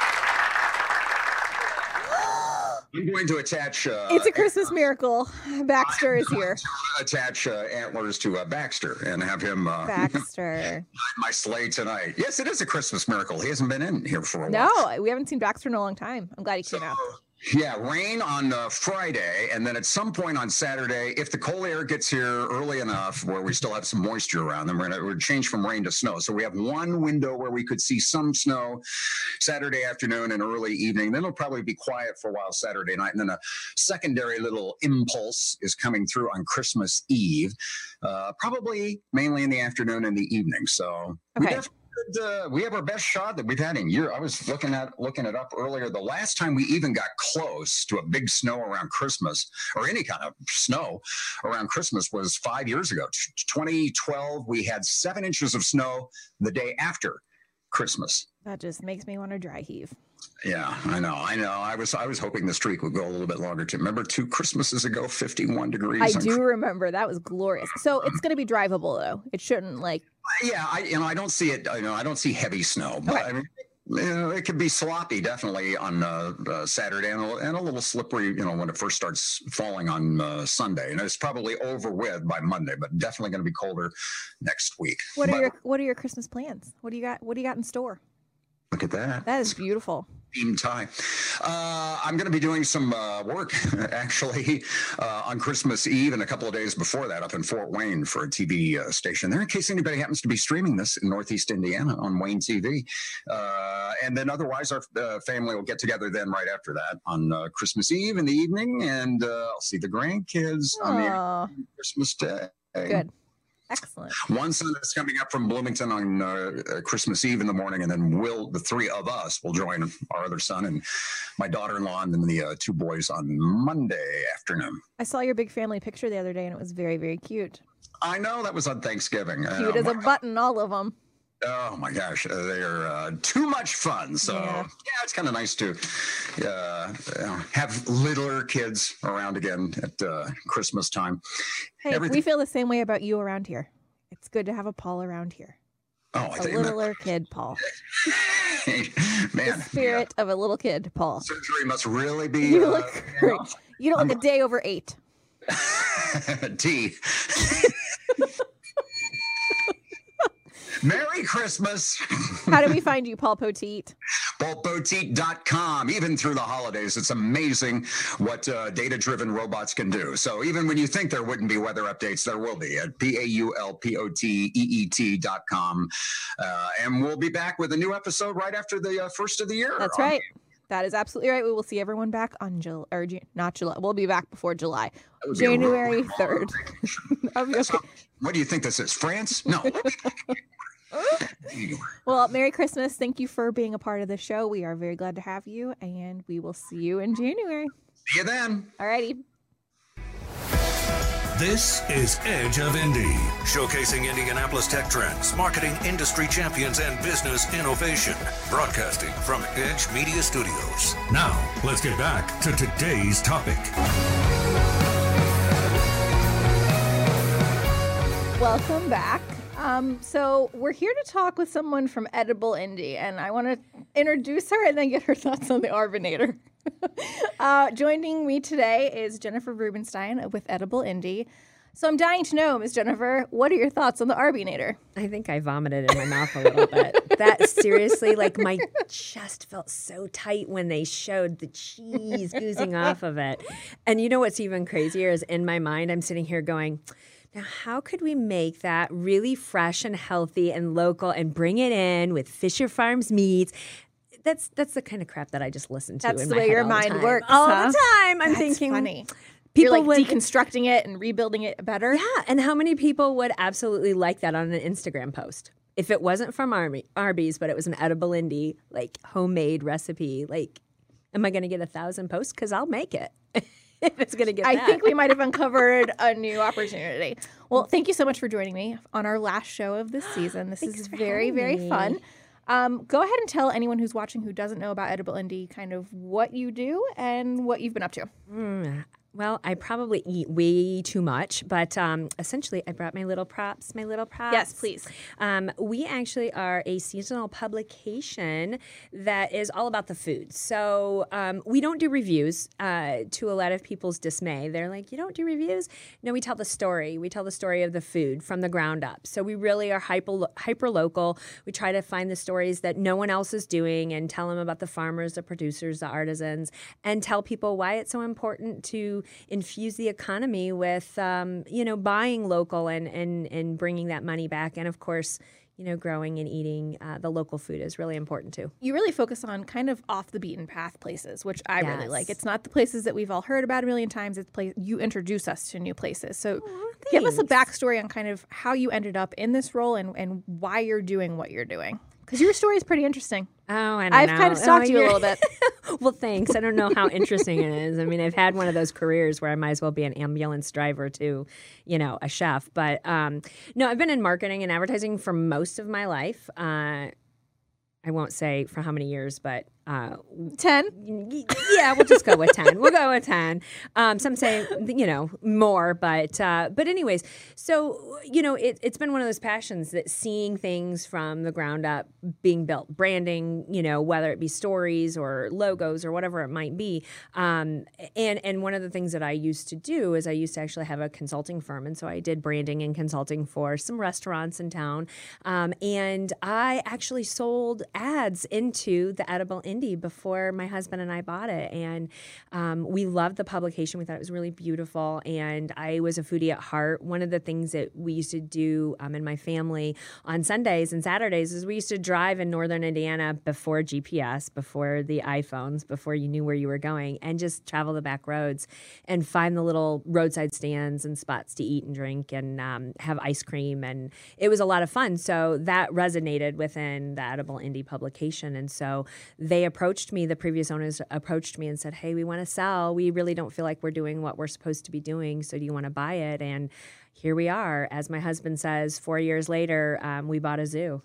I'm going to attach. Uh,
It's a Christmas miracle. Baxter is here.
Attach uh, antlers to uh, Baxter and have him uh,
Baxter.
my sleigh tonight. Yes, it is a Christmas miracle. He hasn't been in here for a
No,
while.
we haven't seen Baxter in a long time. I'm glad he came out.
Yeah, rain on uh, Friday, and then at some point on Saturday, if the cold air gets here early enough where we still have some moisture around, then we're going to change from rain to snow. So we have one window where we could see some snow Saturday afternoon and early evening. Then it'll probably be quiet for a while Saturday night, and then a secondary little impulse is coming through on Christmas Eve, uh, probably mainly in the afternoon and the evening. So we
Okay.
definitely Uh, we have our best shot that we've had in year. I was looking at looking it up earlier. The last time we even got close to a big snow around Christmas, or any kind of snow around Christmas, was five years ago. twenty twelve, we had seven inches of snow the day after Christmas.
That just makes me want to dry heave.
Yeah, I know, I know. I was I was hoping the streak would go a little bit longer too. Remember two Christmases ago, fifty-one degrees.
I
on
do remember that was glorious. So it's going to be drivable though. It shouldn't like.
Yeah, I you know I don't see it. You know I don't see heavy snow, but
Okay.
I mean, you know, it could be sloppy definitely on uh, uh, Saturday and a, and a little slippery. You know when it first starts falling on uh, Sunday, and it's probably over with by Monday, but definitely going to be colder next week.
What are
But
your What are your Christmas plans? What do you got? What do you got in store?
look at that?
That is beautiful.
Theme tie. Uh, I'm going to be doing some uh, work actually uh, on Christmas Eve and a couple of days before that up in Fort Wayne for a T V uh, station there in case anybody happens to be streaming this in Northeast Indiana on Wayne T V. Uh, and then otherwise our uh, family will get together then right after that on uh, Christmas Eve in the evening, and uh, I'll see the grandkids on the
Oh,
Christmas Day.
good. Excellent.
One son is coming up from Bloomington on uh, uh, Christmas Eve in the morning, and then we'll, the three of us, will join our other son and my daughter-in-law, and then the uh, two boys on Monday afternoon.
I saw your big family picture the other day, and it was very, very cute.
I know that was on Thanksgiving.
Cute
Oh
as a
my,
button, all of them.
oh my gosh, uh, they are uh, too much fun. So
Yeah.
yeah, it's kind of nice to uh, uh, have littler kids around again at uh, Christmas time.
Hey,
Everything-
we feel the same way about you around here. It's good to have a Paul around here.
Oh, I
A
think you meant-
littler kid, Paul.
man,
The spirit of a little kid, Paul.
surgery must really be.
You
uh,
look great. You don't look a day over eight.
T. Merry Christmas.
How do we find you, Paul Poteet?
Paul Poteet dot com. Even through the holidays, it's amazing what uh, data-driven robots can do. So even when you think there wouldn't be weather updates, there will be at P A U L P O T E E T dot com. Uh, and we'll be back with a new episode right after the uh, first of the year.
That's
on-
right. That is absolutely right. We will see everyone back on July, or Ju- not July. We'll be back before July,
That would be a
January
really long
third.
vacation. That's not- What do you think this is? France? No.
Well, Merry Christmas. Thank you for being a part of the show. We are very glad to have you, and we will see you in January.
See you then.
Alrighty.
This is Edge of Indy, showcasing Indianapolis tech trends, marketing industry champions, and business innovation. Broadcasting from Edge Media Studios. Now, let's get back to today's topic.
Welcome back. Um, so we're here to talk with someone from Edible Indy, and I want to introduce her and then get her thoughts on the Arbinator. uh, joining me today is Jennifer Rubenstein with Edible Indy. So I'm dying to know, Miz Jennifer, what are your thoughts on the Arbinator?
I think I vomited in my mouth a little bit. That seriously, like my chest felt so tight when they showed the cheese oozing off of it. And you know what's even crazier is in my mind, I'm sitting here going, now how could we make that really fresh and healthy and local and bring it in with Fisher Farms meats? That's that's the kind of crap that I just listen to.
That's
in
the
my
way
head
your
all the
mind
time.
works,
all
huh?
the time. I'm
That's
thinking
funny.
people
You're like
would
deconstructing it and rebuilding it better.
yeah, and how many people would absolutely like that on an Instagram post? If it wasn't from Army, Arby's, but it was an Edible Indy, like homemade recipe, like, am I going to get a thousand posts? Because I'll make it. If it's going to get
I
that.
think we might have uncovered a new opportunity. Well, thank you so much for joining me on our last show of this season. This
Thanks
is
for
very,
having
very
me.
fun. Um, go ahead and tell anyone who's watching who doesn't know about Edible Indy kind of what you do and what you've been up to.
Mm, Well, I probably eat way too much, but um, essentially, I brought my little props. My little props.
Yes, please.
Um, we actually are a seasonal publication that is all about the food. So um, we don't do reviews. Uh, to a lot of people's dismay, they're like, "You don't do reviews?" No, we tell the story. We tell the story of the food from the ground up. So we really are hyper hyper local. We try to find the stories that no one else is doing and tell them about the farmers, the producers, the artisans, and tell people why it's so important to infuse the economy with, um, you know, buying local and, and, and bringing that money back. And of course, you know, growing and eating uh, the local food is really important too.
You really focus on kind of off the beaten path places, which I
Yes.
really like. It's not the places that we've all heard about a million times. It's place you introduce us to new places. So give us a
thanks.
backstory on kind of how you ended up in this role and, and why you're doing what you're doing. Because your story is pretty interesting.
Oh, I don't
I've
know.
kind of stalked
Oh,
you a
you're-
little bit.
Well, thanks. I don't know how interesting it is. I mean, I've had one of those careers where I might as well be an ambulance driver to, you know, a chef. But um, no, I've been in marketing and advertising for most of my life. Uh, I won't say for how many years, but uh,
ten.
yeah, we'll just go with ten. We'll go with ten. Um, some say, you know, more, but uh, but anyways, so you know, it, it's been one of those passions that seeing things from the ground up being built, branding, you know, whether it be stories or logos or whatever it might be. Um, and and one of the things that I used to do is I used to actually have a consulting firm, and so I did branding and consulting for some restaurants in town, um, and I actually sold ads into the Edible Indie before my husband and I bought it. And um, we loved the publication. We thought it was really beautiful. And I was a foodie at heart. One of the things that we used to do um, in my family on Sundays and Saturdays is we used to drive in northern Indiana before G P S, before the iPhones, before you knew where you were going, and just travel the back roads and find the little roadside stands and spots to eat and drink and um, have ice cream. And it was a lot of fun. So that resonated within the Edible Indie publication. And so they approached me, the previous owners approached me and said, hey, we want to sell. We really don't feel like we're doing what we're supposed to be doing. So do you want to buy it? And here we are. As my husband says, four years later, um, we bought a zoo.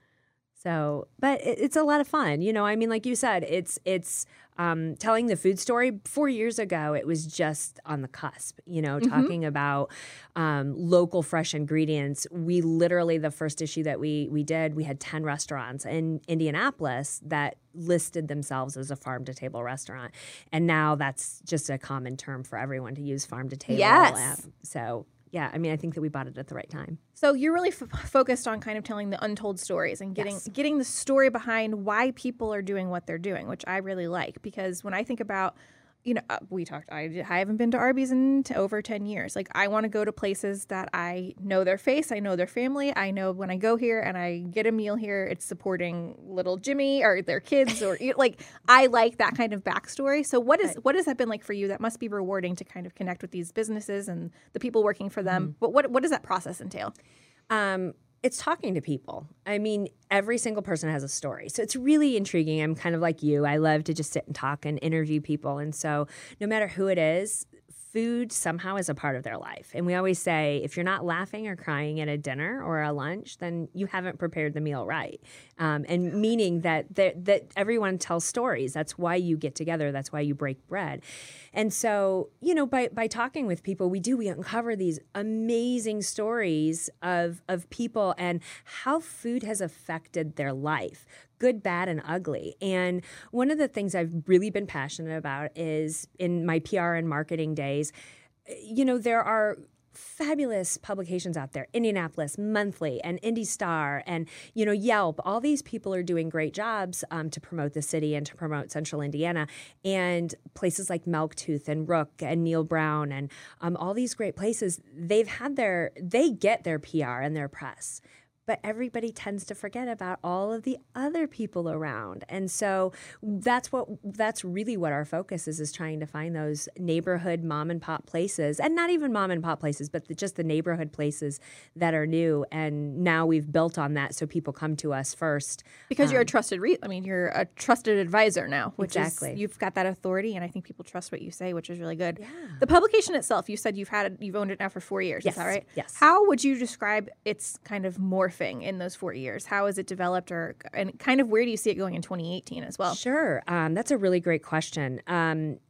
So, but it, it's a lot of fun. You know, I mean, like you said, it's it's um, telling the food story. Four years ago, it was just on the cusp, you know,
Mm-hmm.
talking about um, local fresh ingredients. We literally, the first issue that we we did, we had ten restaurants in Indianapolis that listed themselves as a farm-to-table restaurant. And now that's just a common term for everyone to use farm-to-table.
Yes.
Um, so, yeah, I mean, I think that we bought it at the right time.
So you're really f- focused on kind of telling the untold stories and getting
Yes.
getting the story behind why people are doing what they're doing, which I really like. Because when I think about, you know, uh, we talked, I, I haven't been to Arby's in t- over ten years. Like, I want to go to places that I know their face, I know their family, I know when I go here and I get a meal here, it's supporting little Jimmy or their kids, or you know, like, I like that kind of backstory. So what is what has that been like for you? That must be rewarding to kind of connect with these businesses and the people working for them. But what what does that process entail?
Um, it's talking to people. I mean, every single person has a story. So it's really intriguing. I'm kind of like you. I love to just sit and talk and interview people. And so no matter who it is, food somehow is a part of their life. And we always say, if you're not laughing or crying at a dinner or a lunch, then you haven't prepared the meal right. Um, and meaning that, that that everyone tells stories. That's why you get together. That's why you break bread. And so, you know, by, by talking with people, we do, we uncover these amazing stories of, of people and how food has affected their life, good, bad, and ugly. And one of the things I've really been passionate about is in my P R and marketing days, you know, there are fabulous publications out there, Indianapolis Monthly and Indy Star and, you know, Yelp. All these people are doing great jobs um, to promote the city and to promote Central Indiana. And places like Milktooth and Rook and Neil Brown and um, all these great places, they've had their, they get their P R and their press. But everybody tends to forget about all of the other people around. And so that's what that's really what our focus is, is trying to find those neighborhood mom and pop places, and not even mom and pop places, but the, just the neighborhood places that are new. And now we've built on that so people come to us first.
Because you're a
Um,
trusted, re- I mean, you're a trusted advisor now, which
Exactly.
is, you've got that authority, and I think people trust what you say, which is really good.
Yeah.
The publication itself, you said you've had it, you've owned it now for four years.
Yes,
Is that right?
yes.
How would you describe its kind of morphing in those four years? How has it developed, or and kind of where do you see it going in twenty eighteen as well?
Sure. Um, that's a really great question. Um,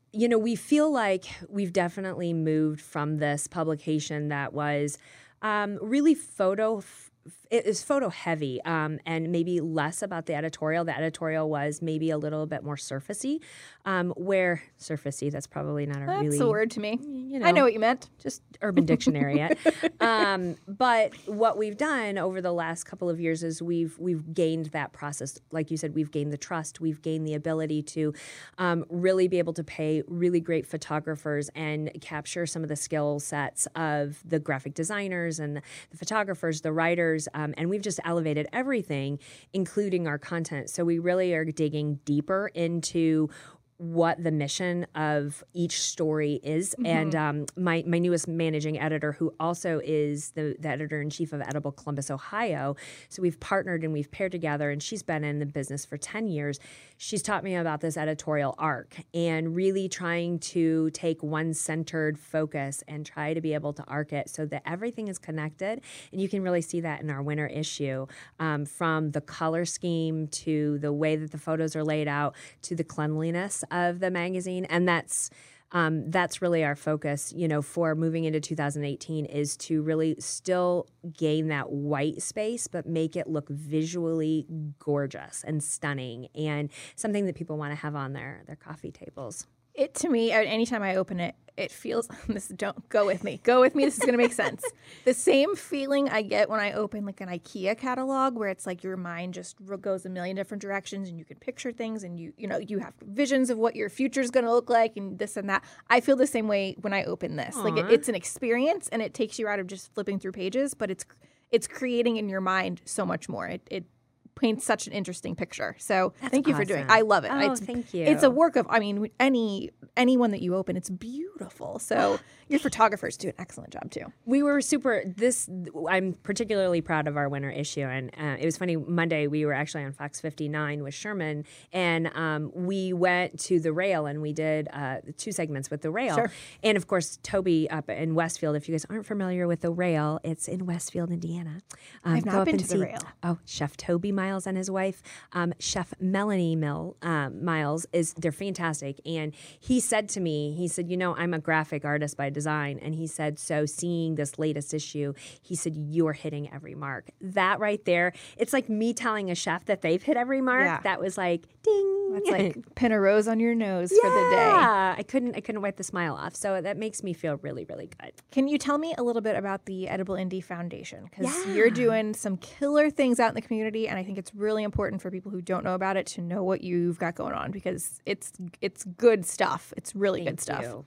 you know, we feel like we've definitely moved from this publication that was um, really photo. It is photo heavy um, and maybe less about the editorial. The editorial was maybe a little bit more surfacey, um, where surfacey, that's probably not a
That's
really...
a word to me.
You know,
I know what you meant.
just Urban Dictionary it. Um, but what we've done over the last couple of years is we've we've gained that process. Like you said, we've gained the trust. We've gained the ability to um, really be able to pay really great photographers and capture some of the skill sets of the graphic designers and the photographers, the writers, um, and we've just elevated everything, including our content. So we really are digging deeper into what the mission of each story is. Mm-hmm. And um, my, my newest managing editor, who also is the, the editor-in-chief of Edible Columbus, Ohio, so we've partnered and we've paired together, and she's been in the business for ten years. She's taught me about this editorial arc and really trying to take one centered focus and try to be able to arc it so that everything is connected. And you can really see that in our winter issue, um, from the color scheme to the way that the photos are laid out to the cleanliness of the magazine. And that's um, that's really our focus, you know, for moving into two thousand eighteen, is to really still gain that white space, but make it look visually gorgeous and stunning and something that people want to have on their, their coffee tables.
It, to me, anytime I open it, it feels, this, don't, go with me, go with me, this is going to make sense. The same feeling I get when I open like an IKEA catalog, where it's like your mind just goes a million different directions and you can picture things and you, you know, you have visions of what your future is going to look like and this and that. I feel the same way when I open this. Aww. Like it, it's an experience and it takes you out of just flipping through pages, but it's, it's creating in your mind so much more. It, it paints such an interesting picture. So
That's
thank you
awesome.
for doing it. I love it.
Oh,
it's,
thank you.
It's a work of, I mean, any anyone that you open, it's beautiful. So your photographers do an excellent job too.
We were super, this, I'm particularly proud of our winter issue. And uh, it was funny, Monday we were actually on Fox fifty-nine with Sherman, and um, we went to the rail and we did uh, two segments with the rail.
Sure.
And of course, Toby up in Westfield, if you guys aren't familiar with the rail, it's in Westfield, Indiana. Um,
I've not
go up
been
and
to the
see,
rail.
Oh, Chef Toby Miles and his wife, um, Chef Melanie Mill, um, Miles, is they're fantastic. And he said to me, he said, you know, I'm a graphic artist by design. And he said, so seeing this latest issue, he said, you're hitting every mark. That right there, it's like me telling a chef that they've hit every mark.
Yeah.
That was like, ding.
That's like pin a rose on your nose
yeah.
for the day.
I couldn't, I couldn't wipe the smile off. So that makes me feel really, really good.
Can you tell me a little bit about the Edible Indie Foundation? Because
Yeah.
you're doing some killer things out in the community, and I think it's really important for people who don't know about it to know what you've got going on, because it's it's good stuff. It's really
Thank
good stuff.
you.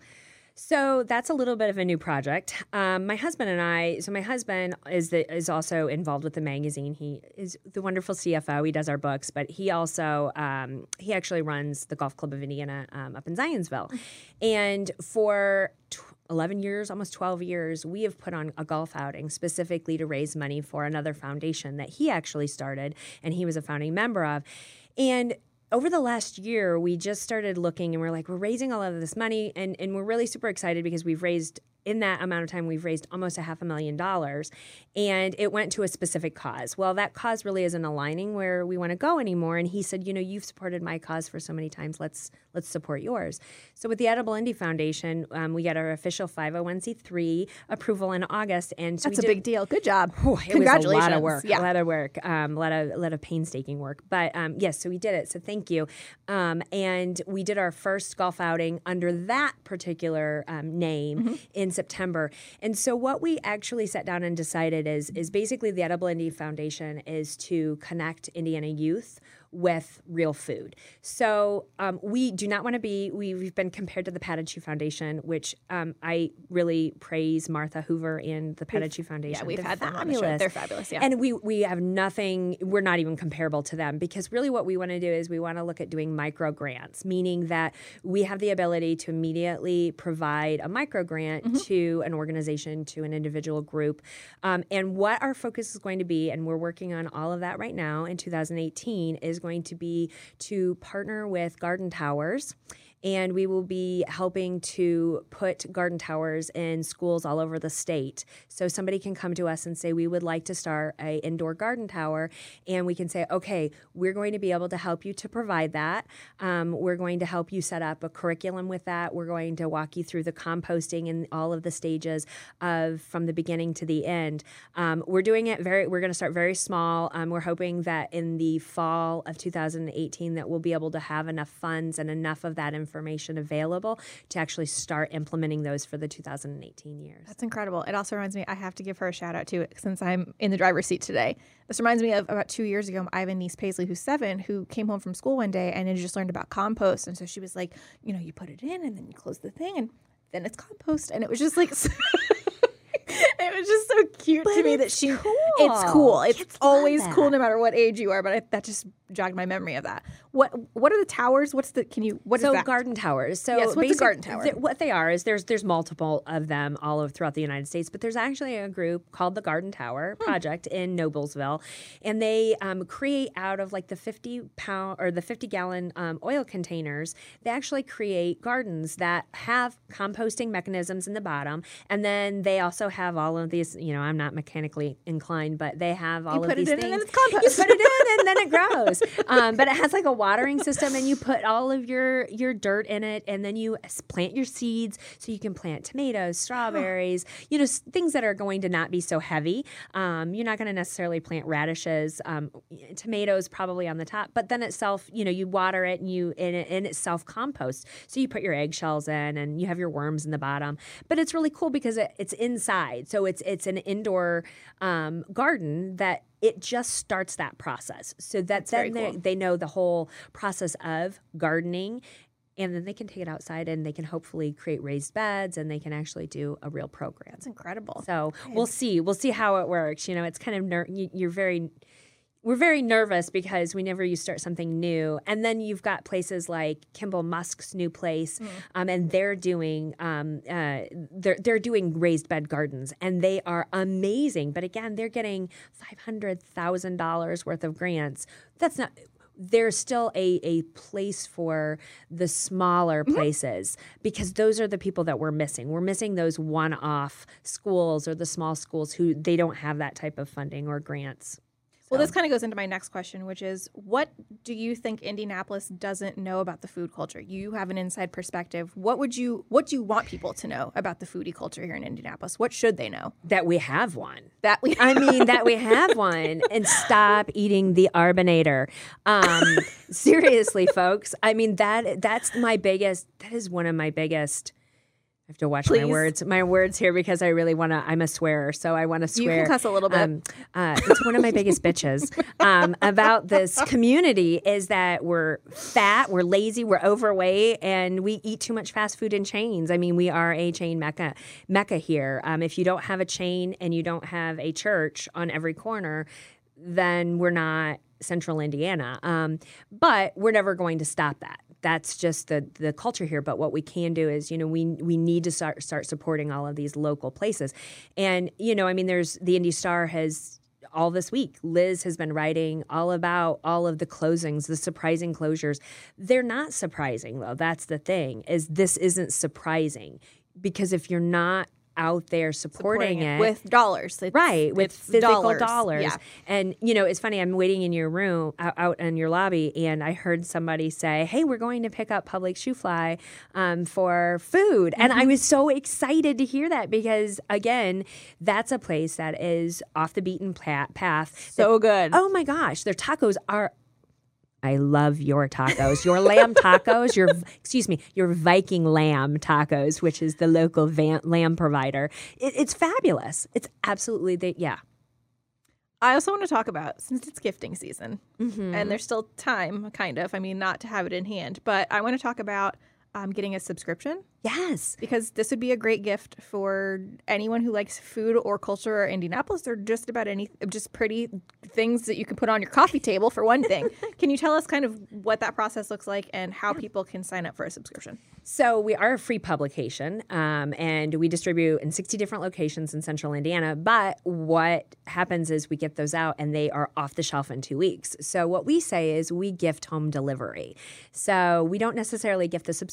So that's a little bit of a new project. Um, my husband and I, so my husband is the, is also involved with the magazine. He is the wonderful C F O. He does our books, but he also, um, he actually runs the Golf Club of Indiana um, up in Zionsville. And for eleven years, almost twelve years, we have put on a golf outing specifically to raise money for another foundation that he actually started and he was a founding member of. And over the last year, we just started looking and we're like, we're raising all of this money, and, and we're really super excited because we've raised, in that amount of time, we've raised almost a half a million dollars, and it went to a specific cause. Well, that cause really isn't aligning where we want to go anymore. And he said, you know, you've supported my cause for so many times. Let's let's support yours. So with the Edible Indie Foundation, um, we got our official five oh one c three approval in August, and so
That's
we
a
did,
big deal. Good job.
Whew, it
Congratulations.
was a lot of work.
Yeah.
A lot of work. Um, a lot of a lot of painstaking work. But um, yes, so we did it. So thank you. Um, and we did our first golf outing under that particular um, name mm-hmm. in September. And so what we actually sat down and decided is is basically the Edible Indie Foundation is to connect Indiana youth with real food. So um, we do not want to be, we, we've been compared to the Patted Shoe Foundation, which um, I really praise Martha Hoover and the Patted Shoe Foundation.
Yeah, we've
They're
had them on the
fabulous.
show. They're fabulous, yeah.
And we, we have nothing, we're not even comparable to them, because really what we want to do is we want to look at doing micro grants, meaning that we have the ability to immediately provide a micro grant mm-hmm. to an organization, to an individual group. Um, and what our focus is going to be, and we're working on all of that right now in two thousand eighteen, is going to be to partner with Garden Towers and we will be helping to put garden towers in schools all over the state. So somebody can come to us and say, we would like to start a indoor garden tower, and we can say, okay, we're going to be able to help you to provide that. Um, we're going to help you set up a curriculum with that. We're going to walk you through the composting and all of the stages of from the beginning to the end. Um, we're doing it very, we're going to start very small. Um, we're hoping that in the fall of two thousand eighteen that we'll be able to have enough funds and enough of that information available to actually start implementing those for the two thousand eighteen years.
That's incredible. It also reminds me, I have to give her a shout out too, since I'm in the driver's seat today. This reminds me of about two years ago, I have a niece, Paisley, who's seven, who came home from school one day and had just learned about compost. And so she was like, you know, you put it in and then you close the thing and then it's compost. And it was just like, it was just so cute
But
to me that
it's
she,
cool.
it's cool. It's
Kids love
always cool
that.
no matter what age you are. But I, that just jogged my memory of that. What What are the towers? What's the, can you, what is
So
that?
garden towers. So
Yes, what's a
basic-
garden tower?
th- what they are is there's there's multiple of them all over throughout the United States, but there's actually a group called the Garden Tower
Hmm.
Project in Noblesville, and they um, create out of like the fifty pound or the fifty gallon um, oil containers. They actually create gardens that have composting mechanisms in the bottom, and then they also have all of these. You know, I'm not mechanically inclined, but they have all
You
of
put it
these
in
things.
and then it's compost.
You put it in and then it grows. Um, but it has like a watering system, and you put all of your your dirt in it, and then you s- plant your seeds. So you can plant tomatoes, strawberries, you know, s- things that are going to not be so heavy. Um, you're not going to necessarily plant radishes, um, tomatoes probably on the top, but then itself, you know, you water it and you and it, and it self composts. So you put your eggshells in, and you have your worms in the bottom. But it's really cool because it, it's inside, so it's it's an indoor um, garden that. It just starts that process so that
very
then they,
cool.
they know the whole process of gardening, and then they can take it outside and they can hopefully create raised beds, and they can actually do a real program.
That's incredible.
So we'll see. We'll see how it works. You know, it's kind of ner- you, you're very. We're very nervous because whenever you start something new, and then you've got places like Kimball Musk's new place, um, and they're doing um, uh, they're they're doing raised bed gardens, and they are amazing. But again, they're getting five hundred thousand dollars worth of grants. That's not. There's still a, a place for the smaller places because those are the people that we're missing. We're missing those one-off schools or the small schools who they don't have that type of funding or grants.
Well, this kind of goes into my next question, which is, what do you think Indianapolis doesn't know about the food culture? You have an inside perspective. What would you, what do you want people to know about the foodie culture here in Indianapolis? What should they know?
That we have one.
That we,
I mean, that we have one, and stop eating the Arbinator. Um, seriously, folks. I mean, that that's my biggest, that is one of my biggest. I have to watch
Please.
my words, my words here because I really want to. I'm a swearer, so I want to
You
swear.
can cuss a little bit.
Um, uh, it's one of my biggest bitches um, about this community is that we're fat, we're lazy, we're overweight, and we eat too much fast food in chains. I mean, we are a chain mecca, mecca here. Um, if you don't have a chain and you don't have a church on every corner, then we're not Central Indiana. Um, but we're never going to stop that. That's just the the culture here. But what we can do is, you know, we we need to start start supporting all of these local places. And, you know, I mean, there's the Indy Star has all this week. Liz has been writing all about all of the closings, the surprising closures. They're not surprising, though. That's the thing, is this isn't surprising. Because if you're not out there supporting,
supporting it
it
with dollars. It's,
right, with
it's
physical
dollars.
dollars.
Yeah.
And, you know, it's funny, I'm waiting in your room, out, out in your lobby, and I heard somebody say, hey, we're going to pick up Public Shoe Fly um, for food. And I was so excited to hear that because, again, that's a place that is off the beaten pa- path.
So good.
Oh, my gosh, their tacos are I love your tacos, your lamb tacos, your, excuse me, your Viking lamb tacos, which is the local van, lamb provider. It, it's fabulous. It's absolutely, the, yeah.
I also want to talk about, since it's gifting season,
Mm-hmm.
and there's still time, kind of, I mean, not to have it in hand, but I want to talk about um, getting a subscription.
Yes.
Because this would be a great gift for anyone who likes food or culture or Indianapolis or just about any, just pretty things that you can put on your coffee table for one thing. Can you tell us kind of what that process looks like and how people can sign up for a subscription?
So we are a free publication, um, and we distribute in sixty different locations in central Indiana. But what happens is we get those out, and they are off the shelf in two weeks. So what we say is we gift home delivery. So we don't necessarily gift the subscription.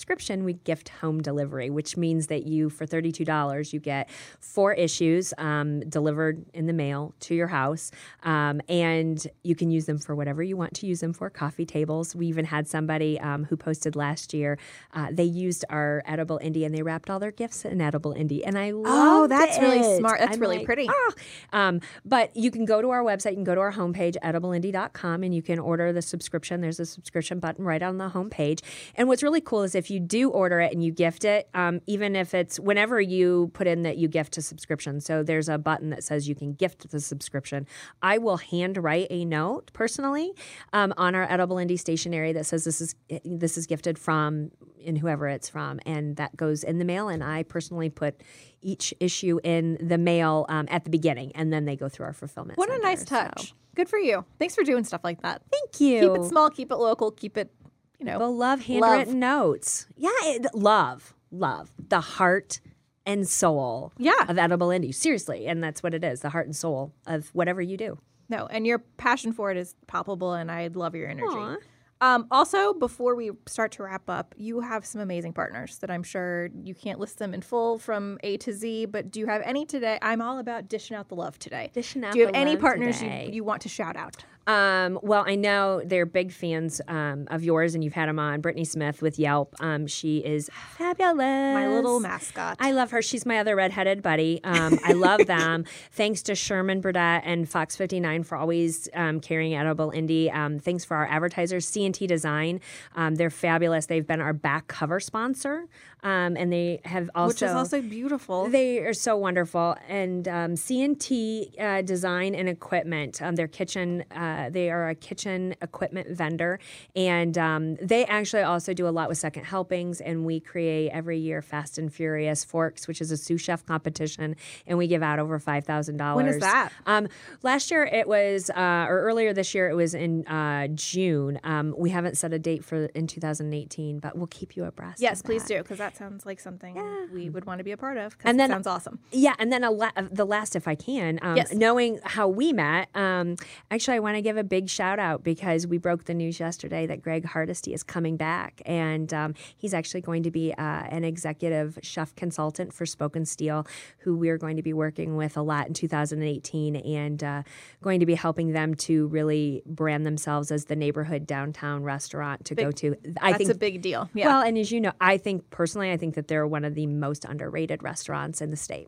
subscription, we gift home delivery, which means that you, for thirty-two dollars, you get four issues um, delivered in the mail to your house, um, and you can use them for whatever you want to use them for. Coffee tables. We even had somebody um, who posted last year. Uh, they used our Edible Indie and they wrapped all their gifts in Edible Indie, and I love.
Oh, that's
it.
really smart. That's
I'm
really
like,
pretty.
"Ah." Um, but you can go to our website. You can go to our homepage, edible indie dot com, and you can order the subscription. There's a subscription button right on the homepage. And what's really cool is if you do order it and you gift it, um, even if it's whenever you put in that you gift a subscription. So there's a button that says you can gift the subscription. I will handwrite a note personally um, on our Edible Indie stationery that says this is this is gifted from and whoever it's from, and that goes in the mail. And I personally put each issue in the mail um, at the beginning, and then they go through our fulfillment
What a
center,
nice touch.
so.
Good for you. Thanks for doing stuff like that.
Thank you.
Keep it small, keep it local, keep it, you know.
People love handwritten notes. Yeah, it, love, love the heart and soul
Yeah.
of Edible Indie. Seriously, and that's what it is, the heart and soul of whatever you do.
No, and your passion for it is palpable, and I love your energy.
Aw.
Um, also, before we start to wrap up, you have some amazing partners that I'm sure you can't list them in full from A to Z, but do you have any today? I'm all about dishing out the love today.
Dishing out
Do you have
the
any
love
partners you,
today.
you want to shout out?
Um, well, I know they're big fans um, of yours, and you've had them on. Brittany Smith with Yelp. Um, she is fabulous.
My little mascot.
I love her. She's my other redheaded buddy. Um, I love them. Thanks to Sherman Burdett and Fox fifty-nine for always um, carrying Edible Indie. Um, thanks for our advertisers, C and T Design. Um, they're fabulous. They've been our back cover sponsor, um, and they have also
Which is also beautiful.
they are so wonderful. And um, C and T uh, Design and Equipment, um, their kitchen, uh, they are a kitchen equipment vendor. And um, they actually also do a lot with Second Helpings. And we create every year Fast and Furious Forks, which is a sous chef competition. And we give out over five thousand dollars.
When is that?
Um, last year it was, uh, or earlier this year, it was in uh, June. Um, we haven't set a date for in two thousand eighteen, but we'll keep you abreast.
Yes,
of
please
that.
do, because that sounds like something we would want to be a part of. 'cause
And
it
then-
sounds awesome.
Yeah, and then a la- the last, if I can, um,
Yes.
knowing how we met, um, actually, I want to give a big shout out because we broke the news yesterday that Greg Hardesty is coming back, and um, he's actually going to be uh, an executive chef consultant for Spoken Steel, who we are going to be working with a lot in two thousand eighteen, and uh, going to be helping them to really brand themselves as the neighborhood downtown restaurant to go to. I
That's
think
a big deal. Yeah.
Well, and as you know, I think personally, I think that they're one of the most underrated restaurants in the state.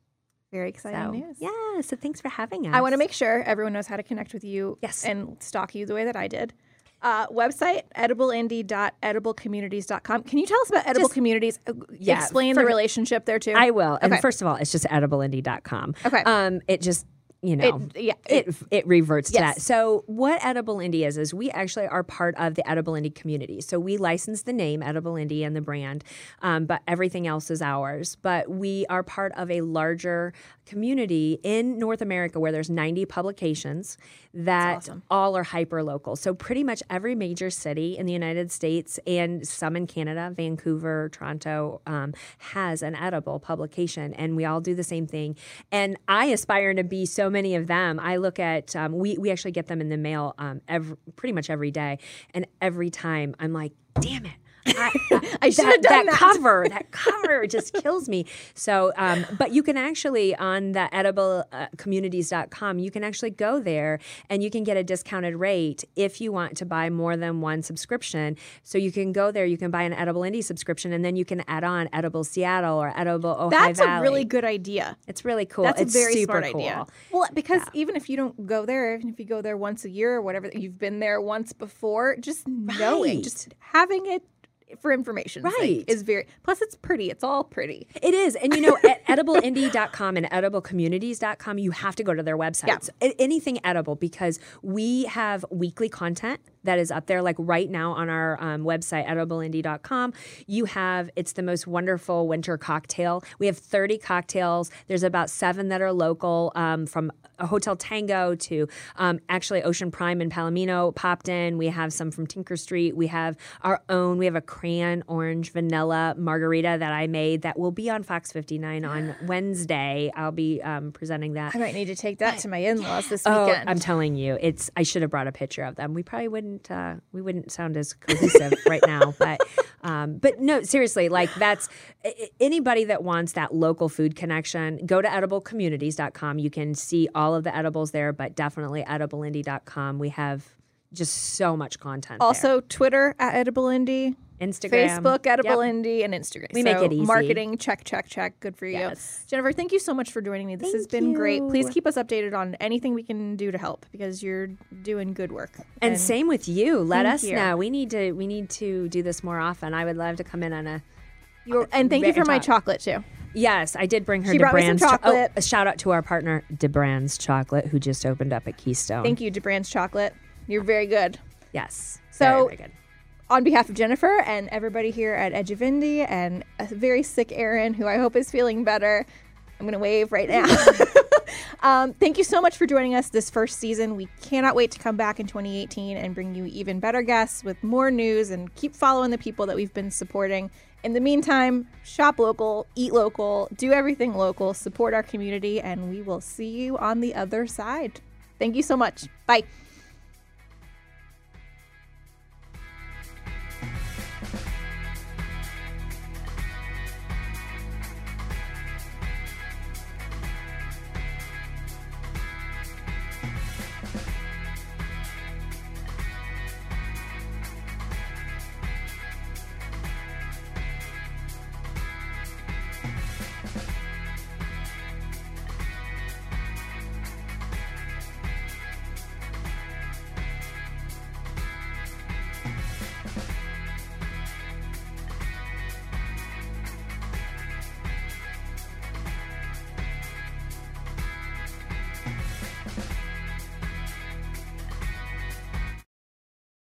Very exciting
So,
news.
yeah, so thanks for having us.
I want to make sure everyone knows how to connect with you
Yes.
and stalk you the way that I did. Uh, website, edible indie dot edible communities dot com. Can you tell us about Edible
Just-
Communities? Uh,
yeah,
Explain
for-
the relationship there, too.
I will. And
Okay.
first of all, it's just edible indie dot com.
Okay.
Um, it just, you know,
It- yeah,
it, it reverts to
Yes.
that. So what Edible Indie is, is we actually are part of the Edible Indie community. So we license the name Edible Indie and the brand, um, but everything else is ours. But we are part of a larger community in North America where there's ninety publications that
awesome.
all are hyper local. So pretty much every major city in the United States and some in Canada, Vancouver, Toronto, um, has an edible publication, and we all do the same thing. And I aspire to be so many of them. I look at um, we we actually get them in the mail um, every, pretty much every day, and every time I'm like, damn it. I,
I should have done
that,
that.
cover. That cover just kills me. So, um, but you can actually on the edible communities dot com, you can actually go there and you can get a discounted rate if you want to buy more than one subscription. So you can go there, you can buy an Edible Indie subscription, and then you can add on Edible Seattle or Edible Ojai
That's
Valley.
a really good idea.
It's really cool.
That's
it's
a very
super
smart
cool.
idea. Well, because even if you don't go there, even if you go there once a year or whatever, you've been there once before, just knowing,
Right.
just having it for information
Right.
is very, plus it's pretty. It's all pretty.
It is. And you know, at edible indie dot com and edible communities dot com, you have to go to their websites. A- Anything edible, because we have weekly content that is up there. Like right now on our um, website, edible indie dot com, you have, it's the most wonderful winter cocktail. We have thirty cocktails. There's about seven that are local, um, from a Hotel Tango to um, actually Ocean Prime in Palomino popped in. We have some from Tinker Street. We have our own. We have a crayon orange vanilla margarita that I made that will be on Fox fifty-nine on Wednesday. I'll be um, presenting that.
I might need to take that to my in-laws this
Oh,
weekend.
I'm telling you, it's. I should have brought a picture of them. We probably wouldn't wouldn't uh, we wouldn't sound as cohesive right now. But um, but no, seriously, like that's anybody that wants that local food connection. Go to edible communities dot com. You can see all of the edibles there, but definitely edible indie dot com. We have just so much content.
Also,
there.
Twitter at Edible Indie.
Instagram,
Facebook, Edible
yep.
Indie, and Instagram.
We
so
make it easy.
Marketing, check, check, check. Good for you.
Yes.
Jennifer, thank you so much for joining me. This
Thank
has been great. Please
you.
keep us updated on anything we can do to help because you're doing good work.
And, same with you. Let
Thank
us
you.
know. We need to we need to do this more often. I would love to come in on a
You're, and thank you for my
talk.
chocolate too.
Yes, I did bring her
She brought me some
DeBrand's cho-
chocolate.
oh, a shout out to our partner DeBrand's Chocolate, who just opened up at Keystone.
Thank you, DeBrand's chocolate. You're very good.
Yes.
So-
very, very good.
On behalf of Jennifer and everybody here at Edge of Indie and a very sick Erin, who I hope is feeling better, I'm going to wave right now. um, thank you so much for joining us this first season. We cannot wait to come back in twenty eighteen and bring you even better guests with more news and keep following the people that we've been supporting. In the meantime, shop local, eat local, do everything local, support our community, and we will see you on the other side. Thank you so much. Bye.